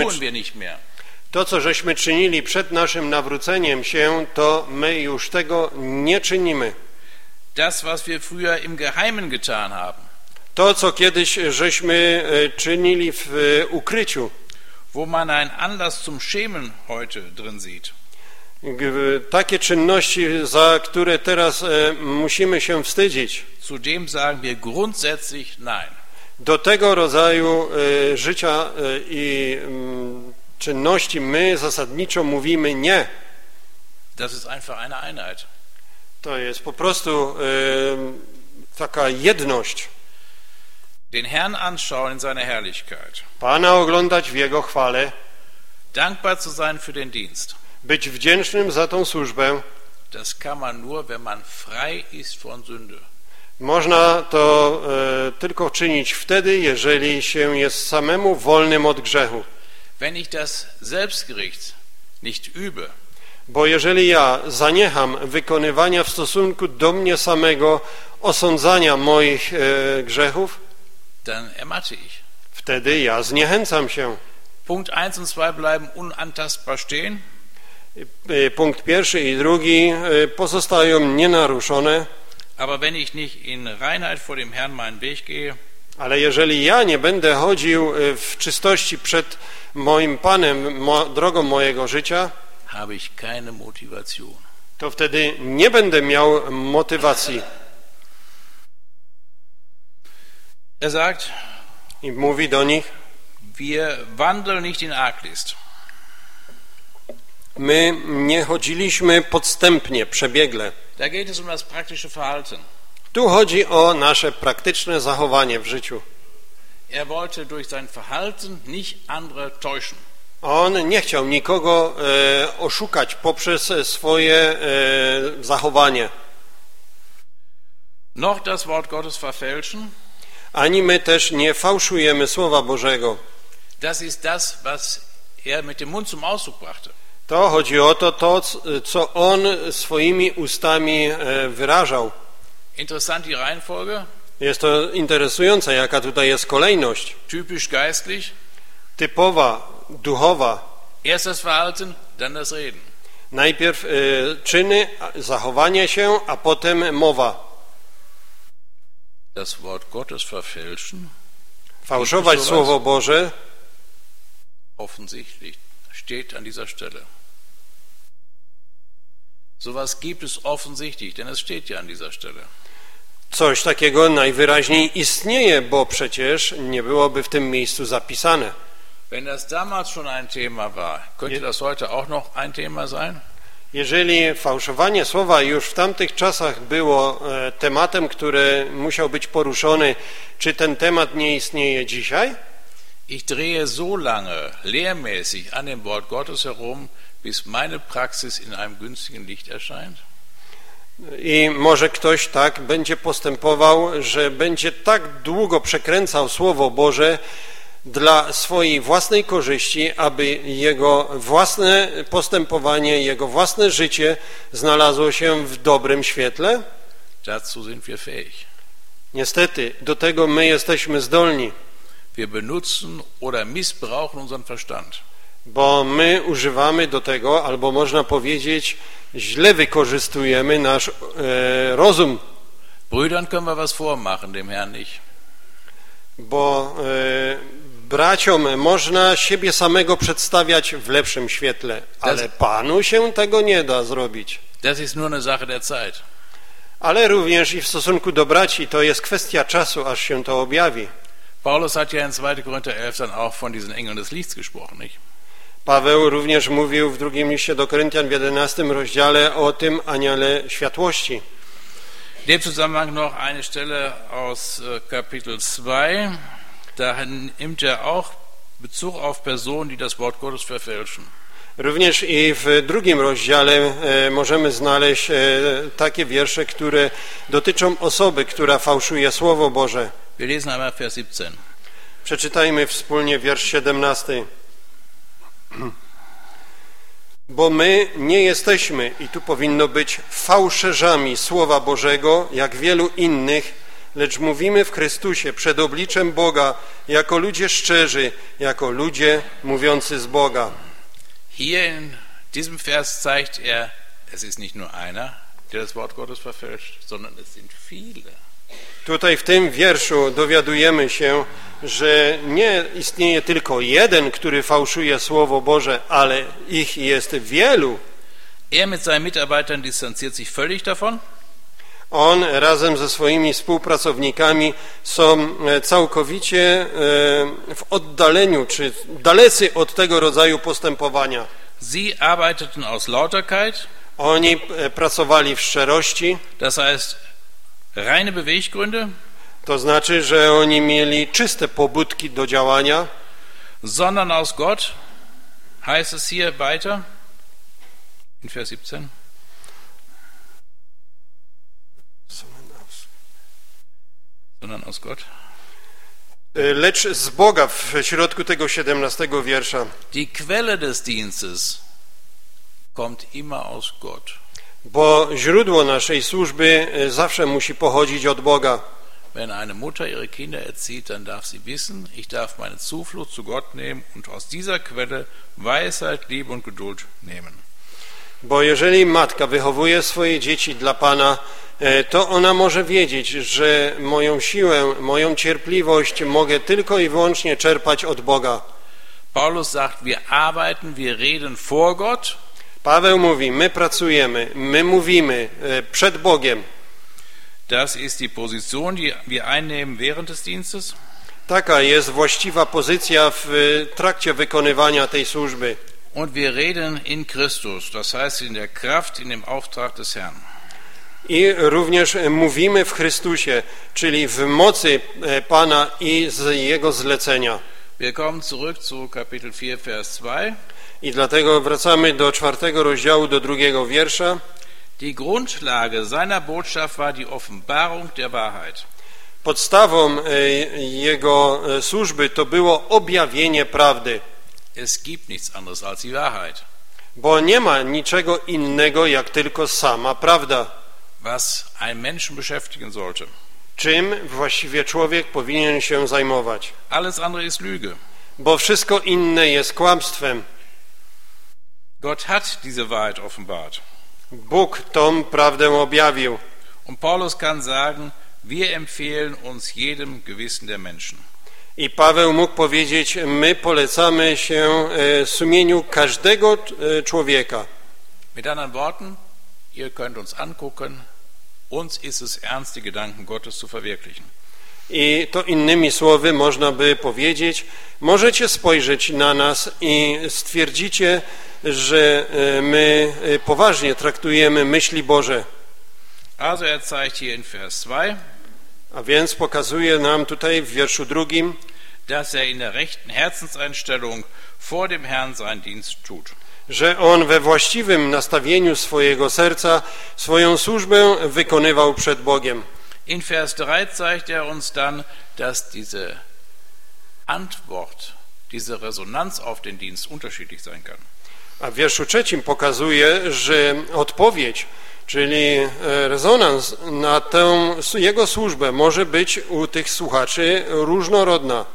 co żeśmy czynili przed naszym nawróceniem się, to my już tego nie czynimy. Das, was wir früher im Geheimen getan haben, To, co kiedyś żeśmy czynili w ukryciu, wo man einen Anlass zum Schämen heute drin sieht. Takie czynności, za które teraz musimy się wstydzić. Zu dem sagen wir grundsätzlich nein. Do tego rodzaju życia i czynności my zasadniczo mówimy nie. Das ist einfach eine Einheit. To jest po prostu taka jedność. Den Herrn anschauen in seiner Herrlichkeit. Pana oglądać w Jego chwale. Dankbar zu sein für den Dienst. Być wdzięcznym za tą służbę. Das kann man nur, wenn man frei ist von Sünde. Można to tylko czynić wtedy, jeżeli się jest samemu wolnym od grzechu. Wenn ich das Selbstgericht nicht übe, Bo jeżeli ja zaniecham wykonywania w stosunku do mnie samego osądzania moich grzechów, dann ermatte ich. wtedy ja zniechęcam się. Punkt 1 und 2 bleiben unantastbar stehen. Punkt pierwszy i drugi pozostają nienaruszone. Aber wenn ich nicht in Reinheit vor dem Herrn meinen Weg gehe, Ale jeżeli ja nie będę chodził w czystości przed moim Panem, drogą mojego życia, habe ich keine Motivation. to wtedy nie będę miał motywacji. Er sagt, I mówi do nich, wir wandeln nicht in Arglist. my nie chodziliśmy podstępnie, przebiegle. Da geht es um das praktische Verhalten. Tu chodzi o nasze praktyczne zachowanie w życiu. Er wollte durch sein Verhalten nicht andere täuschen. On nie chciał nikogo oszukać poprzez swoje zachowanie. Noch das Wort Gottes verfälschen. Ani my też nie fałszujemy Słowa Bożego. Das ist das, was er mit dem Mund zum Ausdruck brachte. To chodzi o to, co on swoimi ustami wyrażał. Interessant die Reihenfolge. Jest to interesujące, jaka tutaj jest kolejność. Typisch geistlich. Typowa, duchowa. Erst das Verhalten, dann das Reden. Najpierw czyny, zachowanie się, a potem mowa. Das Wort Gottes verfälschen. Fałszować Słowo Boże. Offensichtlich steht an dieser Stelle. Sowas gibt es offensichtlich, denn es steht ja an dieser Stelle. Coś takiego najwyraźniej istnieje, bo przecież nie byłoby w tym miejscu zapisane. Wenn das damals schon ein Thema war, könnte das heute auch noch ein Thema sein? Jeżeli fałszowanie słowa już w tamtych czasach było tematem, który musiał być poruszony, czy ten temat nie istnieje dzisiaj? Ich drehe so lange lehrmäßig an dem Wort Gottes herum, bis meine Praxis in einem günstigen Licht erscheint. I może ktoś tak będzie postępował, że będzie tak długo przekręcał Słowo Boże dla swojej własnej korzyści, aby jego własne postępowanie, jego własne życie znalazło się w dobrym świetle? Dazu sind wir fähig. Niestety, do tego my jesteśmy zdolni. Wir benutzen oder missbrauchen unseren Verstand. Bo my używamy do tego, albo można powiedzieć, źle wykorzystujemy nasz rozum. Brüdern können wir was vormachen, dem Herrn nicht. Bo braciom można siebie samego przedstawiać w lepszym świetle, ale Panu się tego nie da zrobić. Das ist nur eine Sache der Zeit. Ale również i w stosunku do braci to jest kwestia czasu, aż się to objawi. Paulus hat ja in 2. Korinther 11 dann auch von diesen Engeln des Lichts gesprochen, nicht? Paweł również mówił w drugim liście do Koryntian w 11 rozdziale o tym aniele światłości. In dem Zusammenhang noch eine Stelle aus Kapitel 2. Da nimmt er auch Bezug auf Personen, die das Wort Gottes verfälschen. Również i w drugim rozdziale możemy znaleźć takie wiersze, które dotyczą osoby, która fałszuje Słowo Boże. Wir lesen einmal Vers 17. Przeczytajmy wspólnie wiersz 17. Bo my nie jesteśmy, i tu powinno być, fałszerzami Słowa Bożego, jak wielu innych, lecz mówimy w Chrystusie przed obliczem Boga, jako ludzie szczerzy, jako ludzie mówiący z Boga. Hier in diesem Vers zeigt er, es ist nicht nur einer, der das Wort Gottes verfälscht, sondern es sind viele. Tutaj w tym wierszu dowiadujemy się, że nie istnieje tylko jeden, który fałszuje Słowo Boże, ale ich jest wielu. Er mit seinen Mitarbeitern distanziert sich völlig davon. On razem ze swoimi współpracownikami są całkowicie w oddaleniu, czy dalecy od tego rodzaju postępowania. Sie arbeiteten aus Lauterkeit. Oni pracowali w szczerości. Das heißt, reine Beweggründe. To znaczy, że oni mieli czyste pobudki do działania. Sondern aus Gott, heißt es hier weiter, in Vers 17. Sondern aus Gott. Lecz z Boga w środku tego 17 wiersza. Die Quelle des Dienstes kommt immer aus Gott. Bo źródło naszej służby zawsze musi pochodzić od Boga. Wenn eine Mutter ihre Kinder erzieht, dann darf sie wissen, ich darf meine Zuflucht zu Gott nehmen und aus dieser Quelle Weisheit, Liebe und Geduld nehmen. Bo jeżeli matka wychowuje swoje dzieci dla Pana, to ona może wiedzieć, że moją siłę, moją cierpliwość mogę tylko i wyłącznie czerpać od Boga. Paulus sagt, wir arbeiten, wir reden vor Gott. Paweł mówi, my pracujemy, my mówimy przed Bogiem. Das ist die Position, die wir einnehmen während des Dienstes. Taka jest właściwa pozycja w trakcie wykonywania tej służby. Und wir reden in Christus, das heißt in der Kraft, in dem Auftrag des Herrn. I również mówimy w Chrystusie, czyli w mocy Pana i z Jego zlecenia. Wir kommen zurück zu Kapitel 4, Vers 2. I dlatego wracamy do 4 rozdziału, do 2 wiersza. Die Grundlage seiner Botschaft war die Offenbarung der Wahrheit. Podstawą Jego służby to było objawienie prawdy. Es gibt nichts anderes als die Wahrheit. Bo nie ma niczego innego, jak tylko sama prawda. Was einen Menschen beschäftigen sollte. Czym właściwie człowiek powinien się zajmować? Alles andere ist Lüge. Bo wszystko inne jest kłamstwem. Gott hat diese Wahrheit offenbart. Bóg tą prawdę objawił. Und Paulus kann sagen, wir empfehlen uns jedem Gewissen der Menschen. I Paweł mógł powiedzieć, my polecamy się sumieniu każdego człowieka. Mit anderen Worten, ihr könnt uns angucken, uns ist es ernst, die Gedanken Gottes zu verwirklichen. I to innymi słowy można by powiedzieć, możecie spojrzeć na nas i stwierdzicie, że my poważnie traktujemy myśli Boże. Also er zeigt hier in Vers 2, A więc pokazuje nam tutaj w wierszu 2, dass er in der rechten Herzenseinstellung vor dem Herrn seinen Dienst tut. że on we właściwym nastawieniu swojego serca swoją służbę wykonywał przed Bogiem. In Vers 3 zeigt er uns dann, dass diese Antwort, diese Resonanz auf den Dienst unterschiedlich sein kann. A w wierszu 3 pokazuje, że odpowiedź, czyli rezonans na tę jego służbę może być u tych słuchaczy różnorodna.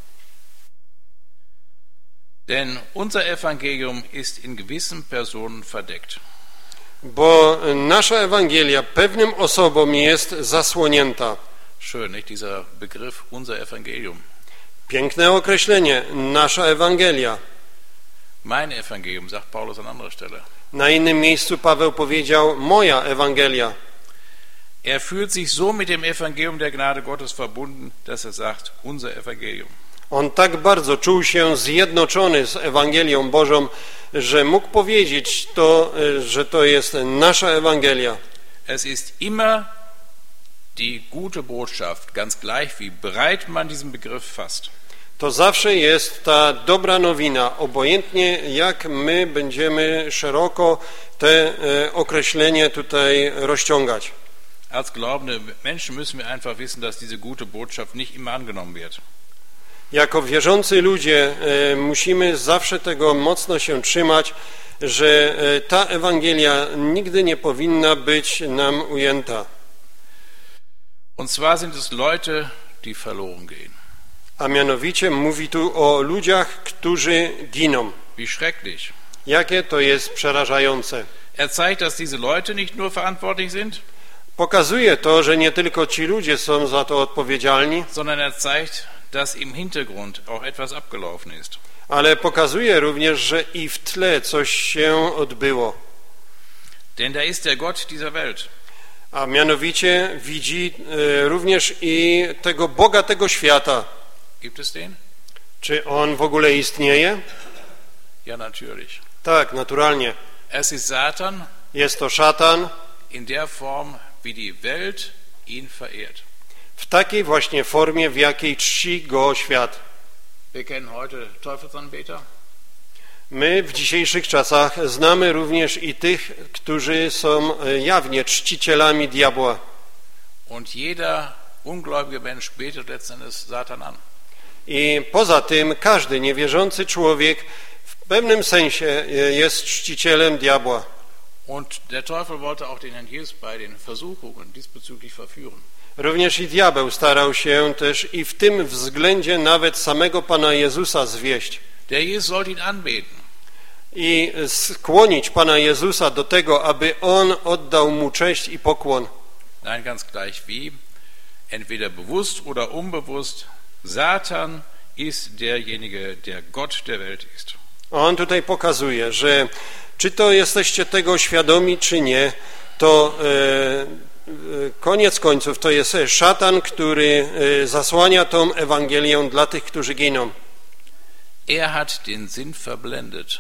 Denn unser Evangelium ist in gewissen Personen verdeckt. Bo nasza Ewangelia pewnym osobom jest zasłonięta. Schön, nicht? Dieser Begriff, unser Evangelium. Piękne określenie, nasza Ewangelia. Mein Evangelium, sagt Paulus an anderer Stelle. Na innym miejscu Paweł powiedział, moja Ewangelia. Er fühlt sich so mit dem Evangelium der Gnade Gottes verbunden, dass er sagt, unser Evangelium. On tak bardzo czuł się zjednoczony z Ewangelią Bożą, że mógł powiedzieć to, że to jest nasza Ewangelia. Es ist immer die gute Botschaft, ganz gleich wie breit man diesen Begriff fasst. To zawsze jest ta dobra nowina, obojętnie jak my będziemy szeroko te określenie tutaj rozciągać. Als glaubende Menschen müssen wir einfach wissen, dass diese gute Botschaft nicht immer angenommen wird. Jako wierzący ludzie musimy zawsze tego mocno się trzymać, że ta Ewangelia nigdy nie powinna być nam ujęta. Und zwar sind es Leute, die verloren gehen. A mianowicie mówi tu o ludziach, którzy giną. Wie schrecklich. Jakie to jest przerażające. Er zeigt, dass diese Leute nicht nur verantwortlich sind, Pokazuje to, że nie tylko ci ludzie są za to odpowiedzialni, sondern er zeigt, dass im Hintergrund auch etwas abgelaufen ist. ale pokazuje również, że i w tle coś się odbyło. Denn da ist der Gott dieser Welt. A mianowicie widzi również i tego Boga tego świata. Gibt es den? Czy on w ogóle istnieje? Ja, natürlich. Tak, naturalnie. Es ist Satan Jest to szatan in der Form, wie die Welt ihn verehrt. w takiej właśnie formie, w jakiej czci go świat. Wir kennen heute Teufelsanbeter. My w dzisiejszych czasach znamy również i tych, którzy są jawnie czcicielami diabła. Und jeder ungläubige Mensch betet letzten Endes Satan an. I poza tym każdy niewierzący człowiek W pewnym sensie jest czcicielem diabła. Und der Teufel wollte auch den Herrn Jesus bei den Versuchungen diesbezüglich verführen. Również i diabeł starał się też i w tym względzie nawet samego Pana Jezusa zwieść. Der Jesus sollte ihn anbeten. I skłonić Pana Jezusa do tego, aby On oddał Mu cześć i pokłon. Nein, ganz gleich wie, entweder bewusst oder unbewusst, Satan ist derjenige, der Gott der Welt ist. On tutaj pokazuje, że czy to jesteście tego świadomi, czy nie, to koniec końców to jest szatan, który zasłania tą Ewangelię dla tych, którzy giną. Er hat den Sinn verblendet.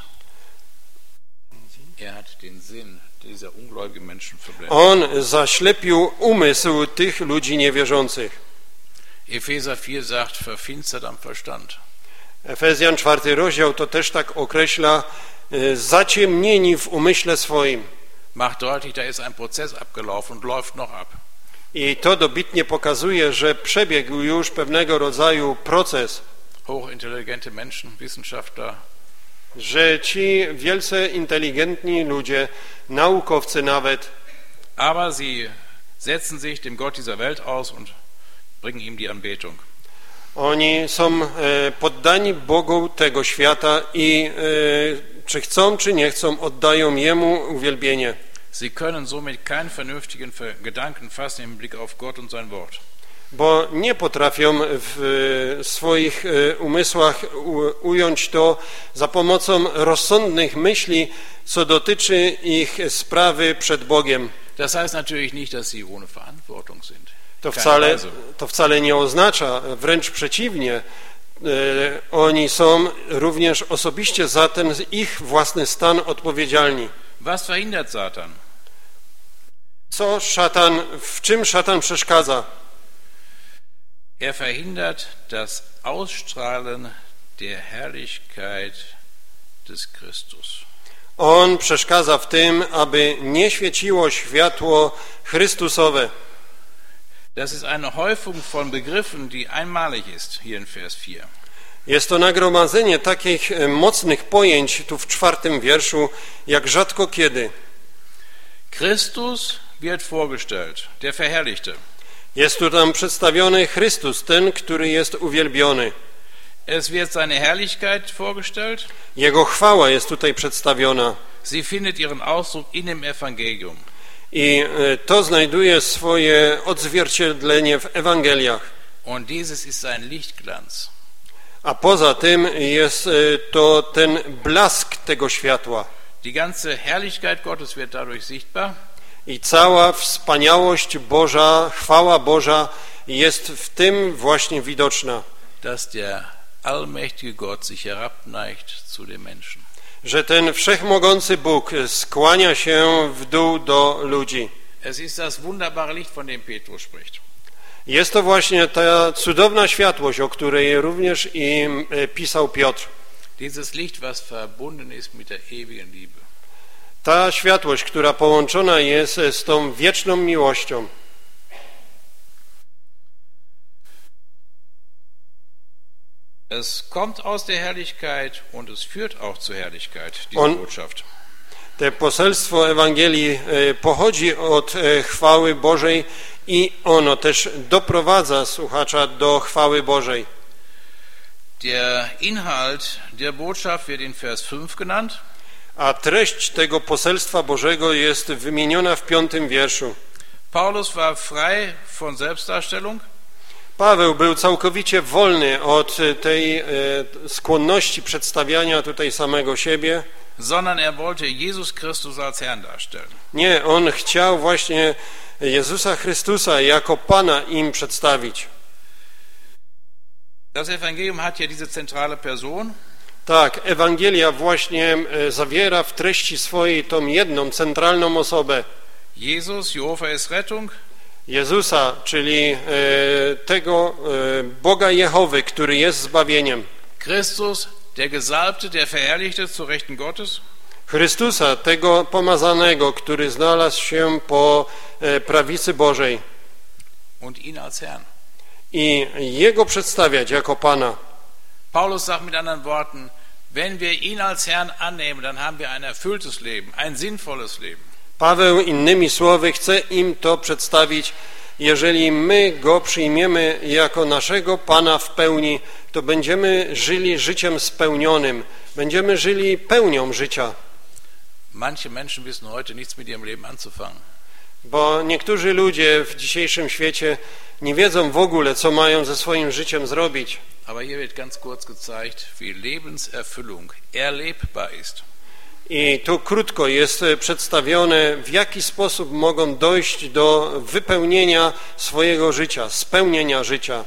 Er hat den Sinn dieser ungläubigen Menschen verblendet. On zaślepił umysł tych ludzi niewierzących. Epheser 4 sagt, verfinstert am Verstand. Efezjan 4 rozdział to też tak określa, zaciemnieni w umyśle swoim. Macht deutlich, da ist ein Prozess abgelaufen und läuft noch ab. I to dobitnie pokazuje, że przebiegł już pewnego rodzaju proces, Hochintelligente Menschen, Wissenschaftler, że ci wielce inteligentni ludzie, naukowcy nawet, aber sie setzen sich dem Gott dieser Welt aus und bringen ihm die Anbetung. oni są poddani Bogu tego świata i czy chcą, czy nie chcą, oddają Jemu uwielbienie. Sie können somit keinen vernünftigen Gedanken fassen im Blick auf Gott und sein Wort. Bo nie potrafią w swoich umysłach ująć to za pomocą rozsądnych myśli, co dotyczy ich sprawy przed Bogiem. Das heißt natürlich nicht, dass sie ohne Verantwortung sind. To wcale nie oznacza, wręcz przeciwnie, oni są również osobiście za ten ich własny stan odpowiedzialni. Was verhindert Satan? W czym szatan przeszkadza? Er verhindert das Ausstrahlen der Herrlichkeit des Christus. On przeszkadza w tym, aby nie świeciło światło Chrystusowe. Das ist eine Häufung von Begriffen, die einmalig ist, hier in Vers 4. Jest to nagromadzenie takich mocnych pojęć tu w 4 wierszu, jak rzadko kiedy. Christus wird vorgestellt, der Verherrlichte. Jest tu tam przedstawiony Chrystus, ten, który jest uwielbiony. Es wird seine Herrlichkeit vorgestellt. Jego chwała jest tutaj przedstawiona. Sie findet ihren Ausdruck in dem Evangelium. I to znajduje swoje odzwierciedlenie w Ewangeliach. Und dieses ist sein Lichtglanz. A poza tym jest to ten blask tego światła. Die ganze Herrlichkeit Gottes wird dadurch sichtbar. I cała wspaniałość Boża, chwała Boża jest w tym właśnie widoczna. Dass der allmächtige Gott sich herabneigt zu den Menschen. Że ten wszechmogący Bóg skłania się w dół do ludzi. Es ist das wunderbare Licht, von dem Petrus spricht. Jest to właśnie ta cudowna światłość, o której również i pisał Piotr. Dieses Licht, was verbunden ist mit der ewigen Liebe. Ta światłość, która połączona jest z tą wieczną miłością. Es kommt aus der Herrlichkeit und es führt auch zur Herrlichkeit, diese Botschaft. To poselstwo Ewangelii pochodzi od chwały Bożej i ono też doprowadza słuchacza do chwały Bożej. Der Inhalt der Botschaft wird in Vers 5 genannt. A treść tego poselstwa Bożego jest wymieniona w 5 wierszu. Paulus war frei von Selbstdarstellung. Paweł był całkowicie wolny od tej skłonności przedstawiania tutaj samego siebie. Sondern er wollte Jesus Christus als Herrn darstellen. Nie, on chciał właśnie Jezusa Chrystusa jako Pana im przedstawić. Das Evangelium hat ja diese zentrale Person. Tak, Ewangelia właśnie zawiera w treści swojej tą jedną, centralną osobę. Jesus, Jehova ist Rettung. Jezusa, czyli tego Boga Jehowy, który jest zbawieniem. Christus, der Gesalbte, der Verherrlichte zu Rechten Gottes. Chrystusa, tego pomazanego, który znalazł się po prawicy Bożej. Und ihn als Herrn. I Jego przedstawiać jako Pana. Paulus sagt mit anderen Worten, Wenn wir ihn als Herrn annehmen, dann haben wir ein erfülltes Leben, ein sinnvolles Leben. Paweł innymi słowy chce im to przedstawić. Jeżeli my Go przyjmiemy jako naszego Pana w pełni, to będziemy żyli życiem spełnionym, będziemy żyli pełnią życia. Manche Menschen wissen heute nichts mit ihrem Leben anzufangen. Bo niektórzy ludzie w dzisiejszym świecie nie wiedzą w ogóle, co mają ze swoim życiem zrobić. Aber hier wird ganz kurz gezeigt, wie Lebenserfüllung erlebbar ist. I tu krótko jest przedstawione, w jaki sposób mogą dojść do wypełnienia swojego życia, spełnienia życia.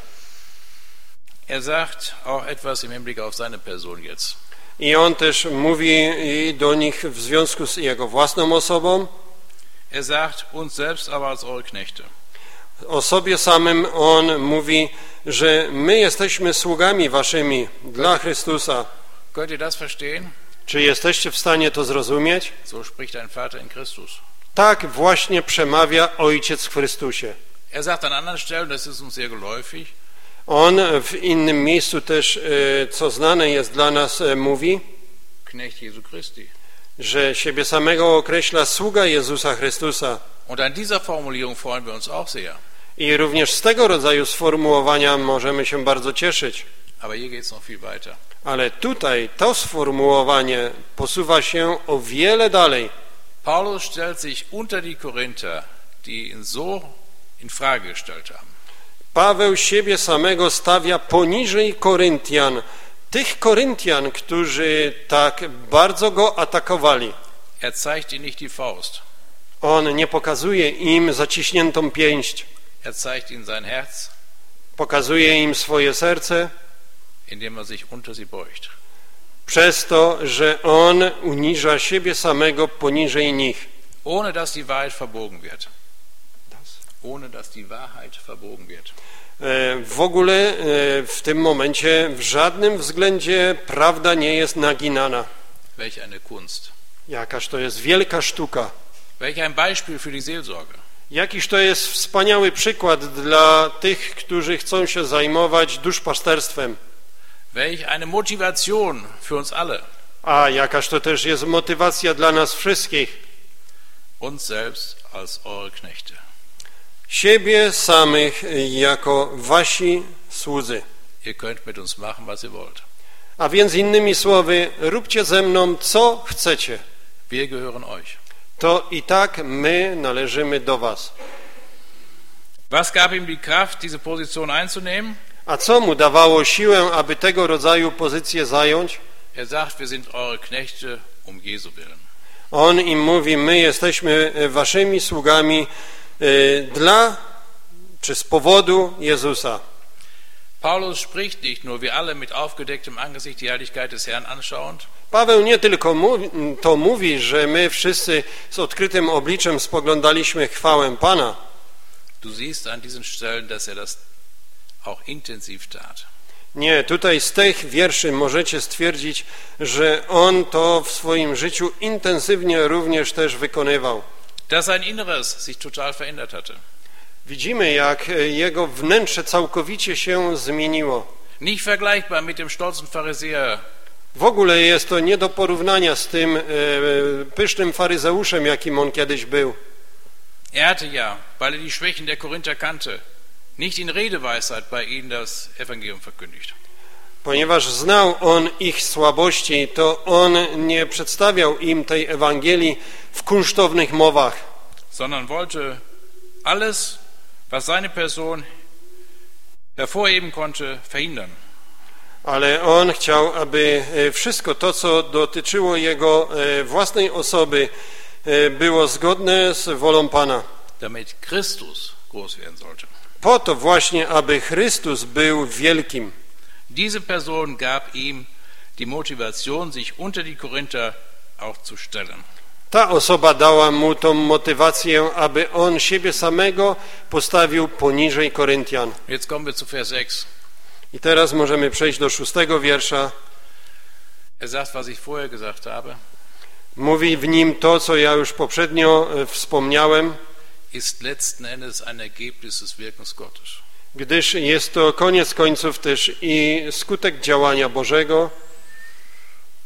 Er sagt auch etwas im Hinblick auf seine Person jetzt. I on też mówi do nich w związku z jego własną osobą. Er sagt uns selbst aber als eure Knechte. O sobie samym on mówi, że my jesteśmy sługami waszymi dla Chrystusa. Könnt ihr das verstehen? Czy jesteście w stanie to zrozumieć? So spricht ein Vater in Christus. Tak właśnie przemawia Ojciec w Chrystusie. Er sagt an anderen Stellen, das ist uns sehr geläufig, On w innym miejscu też, co znane jest dla nas, mówi, Knecht Jesu Christi. że siebie samego określa sługa Jezusa Chrystusa. Und an dieser Formulierung freuen wir uns auch sehr. I również z tego rodzaju sformułowania możemy się bardzo cieszyć. Aber hier geht es noch viel weiter. Ale tutaj to sformułowanie posuwa się o wiele dalej. Paulus stellt sich unter die Korinther, die ihn so in Frage gestellt haben. Paweł siebie samego stawia poniżej Koryntian, tych Koryntian, którzy tak bardzo go atakowali. Er zeigt ihnen nicht die Faust. On nie pokazuje im zaciśniętą pięść, Er zeigt ihnen sein Herz, pokazuje im swoje serce indem er sich unter sie beugt. przez to, że on uniża siebie samego poniżej nich. Ohne dass die Wahrheit verbogen wird. Ohne dass die Wahrheit verbogen wird. W ogóle w tym momencie w żadnym względzie prawda nie jest naginana. Welch eine Kunst. Jakaż to jest wielka sztuka. Welch ein Beispiel für die Seelsorge. Jakiż to jest wspaniały przykład dla tych, którzy chcą się zajmować duszpasterstwem. Welch eine Motivation für uns alle. A jakaż to też jest motywacja dla nas wszystkich. Uns selbst als eure Knechte. Siebie samych jako wasi słudzy. Ihr könnt mit uns machen, was ihr wollt. A więc innymi słowy, róbcie ze mną co chcecie. Wir gehören euch. To i tak my należymy do was. Was gab ihm die Kraft, diese Position einzunehmen? A co mu dawało siłę, aby tego rodzaju pozycję zająć? Er sagt, wir sind eure Knechte um Jesu willen. On im mówi, my jesteśmy waszymi sługami dla, czy z powodu Jezusa. Paulus spricht nicht nur, wir alle mit aufgedecktem Angesicht die Herrlichkeit des Herrn anschauend. Paweł nie tylko to mówi, że my wszyscy z odkrytym obliczem spoglądaliśmy chwałę Pana. Du siehst an diesen Stellen, dass er das auch intensiv tat. Nie, tutaj z tych wierszy możecie stwierdzić, że on to w swoim życiu intensywnie również też wykonywał. Dass sein Inneres sich total verändert hatte. Widzimy, jak jego wnętrze całkowicie się zmieniło. Nicht vergleichbar mit dem stolzen Pharisäer. W ogóle jest to nie do porównania z tym pysznym faryzeuszem, jakim on kiedyś był. Er hatte ja, weil er die Schwächen der Korinther kannte, nicht in Redeweisheit bei ihnen das Evangelium verkündigt. Ponieważ znał on ich słabości, to on nie przedstawiał im tej Ewangelii w kunsztownych mowach, sondern wollte alles, was seine Person hervorheben konnte, verhindern. ale on chciał, aby wszystko to, co dotyczyło jego własnej osoby, było zgodne z wolą Pana. Damit Christus groß werden sollte. Po to właśnie, aby Chrystus był wielkim. Diese Person gab ihm die Motivation, sich unter die Korinther auch zu stellen. Ta osoba dała mu tą motywację, aby on siebie samego postawił poniżej Koryntian. Jetzt kommen wir zu Vers 6. I teraz możemy przejść do 6 wiersza. Er sagt, was ich vorher gesagt habe, Mówi w nim to, co ja już poprzednio wspomniałem, ist letzten Endes ein Ergebnis des Wirkens Gottes. gdyż jest to koniec końców też i skutek działania Bożego.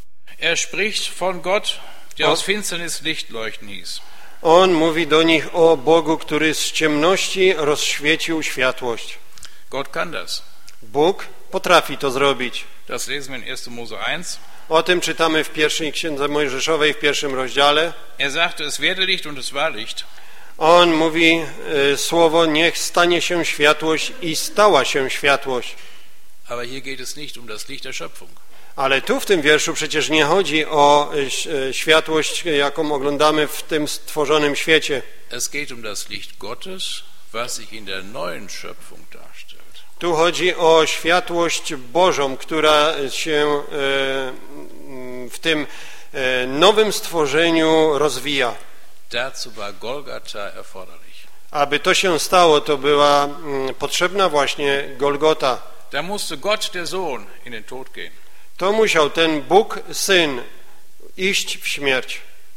Er spricht von Gott, der aus Finsternis Licht leuchten hieß. On mówi do nich o Bogu, który z ciemności rozświecił światłość. Gott kann das. Bóg potrafi to zrobić. Das lesen wir in 1. Mose 1. O tym czytamy w pierwszej Księdze Mojżeszowej w 1. rozdziale. Er sagte, es werde Licht und es war Licht. On mówi słowo, niech stanie się światłość i stała się światłość. Aber hier geht es nicht um das Licht der Schöpfung. Ale tu w tym wierszu przecież nie chodzi o światłość, jaką oglądamy w tym stworzonym świecie. Es geht um das Licht Gottes, was sich in der neuen Schöpfung darstellt. Tu chodzi o światłość Bożą, która się w tym nowym stworzeniu rozwija. Dazu war Golgatha erforderlich. Aby to się stało, to była potrzebna właśnie Golgota. Da musste Gott, der Sohn, in den Tod gehen. To musiał ten Bóg, Syn, iść w śmierć.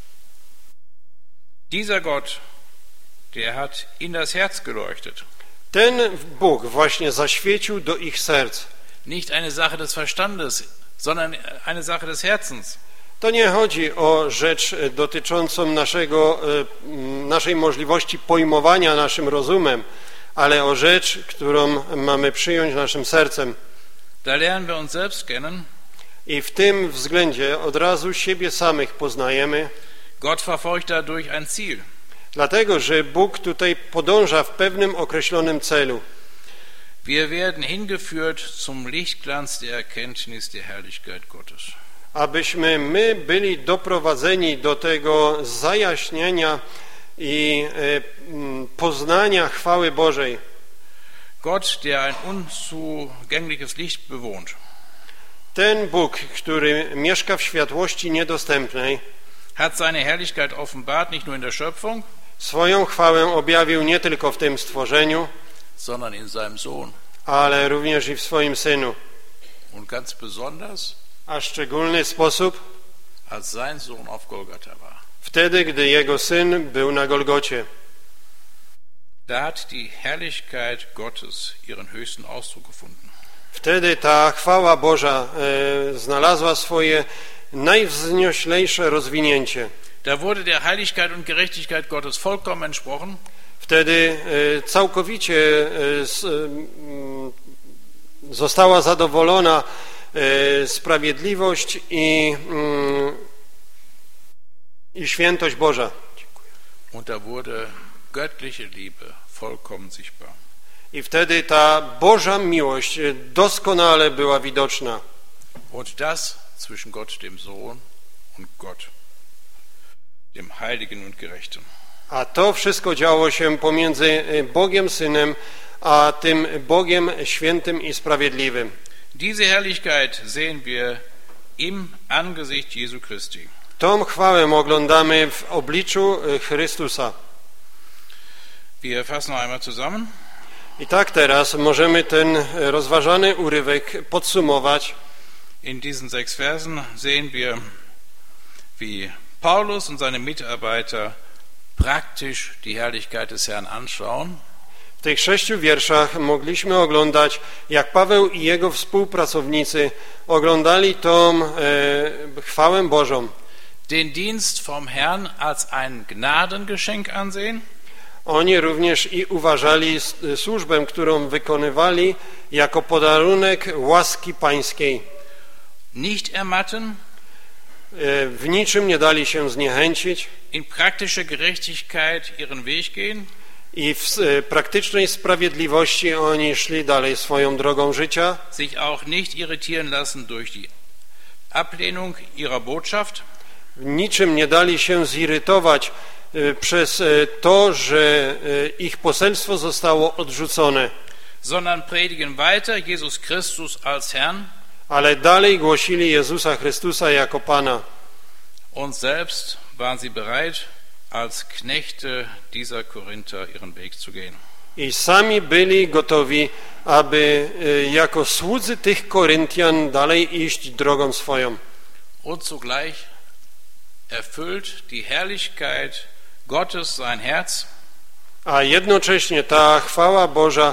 Dieser Gott, der hat in das Herz geleuchtet. Ten Bóg właśnie zaświecił do ich serc. Nicht eine Sache des Verstandes, sondern eine Sache des Herzens. To nie chodzi o rzecz dotyczącą naszej możliwości pojmowania naszym rozumem, ale o rzecz, którą mamy przyjąć naszym sercem. Da lernen wir uns selbst kennen. I w tym względzie od razu siebie samych poznajemy. Gott verfolgt dadurch ein Ziel. Dlatego, że Bóg tutaj podąża w pewnym określonym celu. Wir werden hingeführt zum Lichtglanz der Erkenntnis der Herrlichkeit Gottes. Abyśmy my byli doprowadzeni do tego zajaśnienia i poznania chwały Bożej. Gott, der ein unzugängliches Licht bewohnt. Ten Bóg, który mieszka w światłości niedostępnej, hat seine Herrlichkeit offenbart, nicht nur in der Schöpfung, swoją chwałę objawił nie tylko w tym stworzeniu, sondern in seinem Sohn. Ale również i w swoim Synu. Und ganz besonders, a szczególny sposób, als sein Sohn auf Golgatha war. Wtedy, gdy jego Syn był na Golgocie. Da hat die Herrlichkeit Gottes ihren höchsten Ausdruck gefunden. Wtedy ta chwała Boża znalazła swoje najwznioślejsze rozwinięcie. Da wurde der Heiligkeit und Gerechtigkeit Gottes vollkommen entsprochen. Wtedy całkowicie została zadowolona sprawiedliwość i świętość Boża. Und da wurde göttliche Liebe vollkommen sichtbar. I wtedy ta Boża miłość doskonale była widoczna. Und das zwischen Gott, dem Sohn, und Gott, dem Heiligen und Gerechten. A to wszystko działo się pomiędzy Bogiem Synem, a tym Bogiem Świętym i Sprawiedliwym. Diese Herrlichkeit sehen wir im Angesicht Jesu Christi. Tą chwałę oglądamy w obliczu Chrystusa. Wir fassen noch einmal zusammen. I tak teraz możemy ten rozważany urywek podsumować. In diesen 6 Versen sehen wir, wie Paulus und seine Mitarbeiter praktisch die Herrlichkeit des Herrn anschauen. W tych 6 wierszach mogliśmy oglądać, jak Paweł i jego współpracownicy oglądali tą chwałę Bożą. Den Dienst vom Herrn als ein Gnadengeschenk ansehen. Oni również i uważali służbę, którą wykonywali, jako podarunek łaski pańskiej. Nicht ermatten. W niczym nie dali się zniechęcić. In praktischer Gerechtigkeit ihren Weg gehen. I w praktycznej sprawiedliwości oni szli dalej swoją drogą życia. Sich auch nicht irritieren lassen durch die Ablehnung ihrer Botschaft. W niczym nie dali się zirytować przez to, że ich poselstwo zostało odrzucone. Sondern predigen weiter Jesus Christus als Herrn. Ale dalej głosili Jezusa Chrystusa jako Pana. Und selbst waren sie bereit, als Knechte dieser Korinther ihren Weg zu gehen. I sami byli gotowi, aby jako słudzy tych Koryntian dalej iść drogą swoją. Und zugleich erfüllt die Herrlichkeit Gottes sein Herz. A jednocześnie ta chwała Boża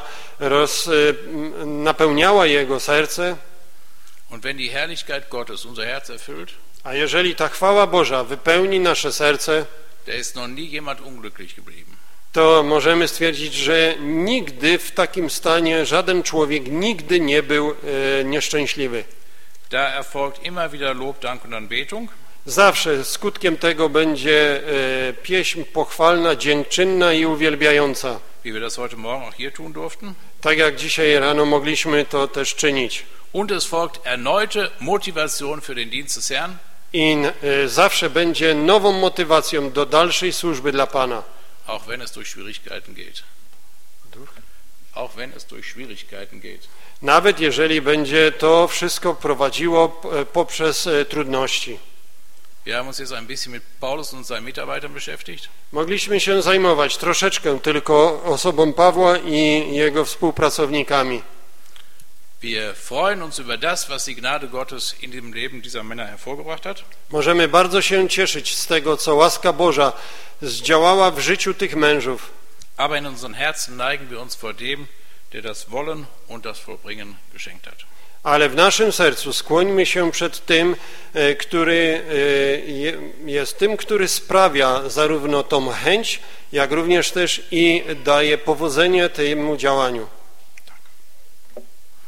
napełniała jego serce. Und wenn die Herrlichkeit Gottes unser Herz erfüllt, A jeżeli ta chwała Boża wypełni nasze serce, da ist noch nie jemand unglücklich geblieben. to możemy stwierdzić, że nigdy w takim stanie żaden człowiek nigdy nie był nieszczęśliwy. Da erfolgt immer wieder Lob, Dank und Anbetung. Zawsze skutkiem tego będzie pieśń pochwalna, dziękczynna i uwielbiająca. Wie wir das heute Morgen auch hier tun durften. Tak jak dzisiaj rano mogliśmy to też czynić. Und es folgt erneute Motivation für den Dienst des Herrn. I zawsze będzie nową motywacją do dalszej służby dla Pana. Auch wenn es durch Schwierigkeiten geht. Auch wenn es durch Schwierigkeiten geht. Nawet jeżeli będzie to wszystko prowadziło poprzez trudności. Wir haben uns jetzt ein bisschen mit Paulus und seinen Mitarbeitern beschäftigt. Mogliśmy się zajmować troszeczkę tylko osobą Pawła i jego współpracownikami. Wir freuen uns über das, was die Gnade Gottes in dem Leben dieser Männer hervorgebracht hat. Możemy bardzo się cieszyć z tego, co łaska Boża zdziałała w życiu tych mężów. Aber in unseren Herzen neigen wir uns vor dem, der das Wollen und das Vollbringen geschenkt hat. Ale w naszym sercu skłońmy się przed tym, który jest tym, który sprawia zarówno tą chęć, jak również też i daje powodzenie temu działaniu.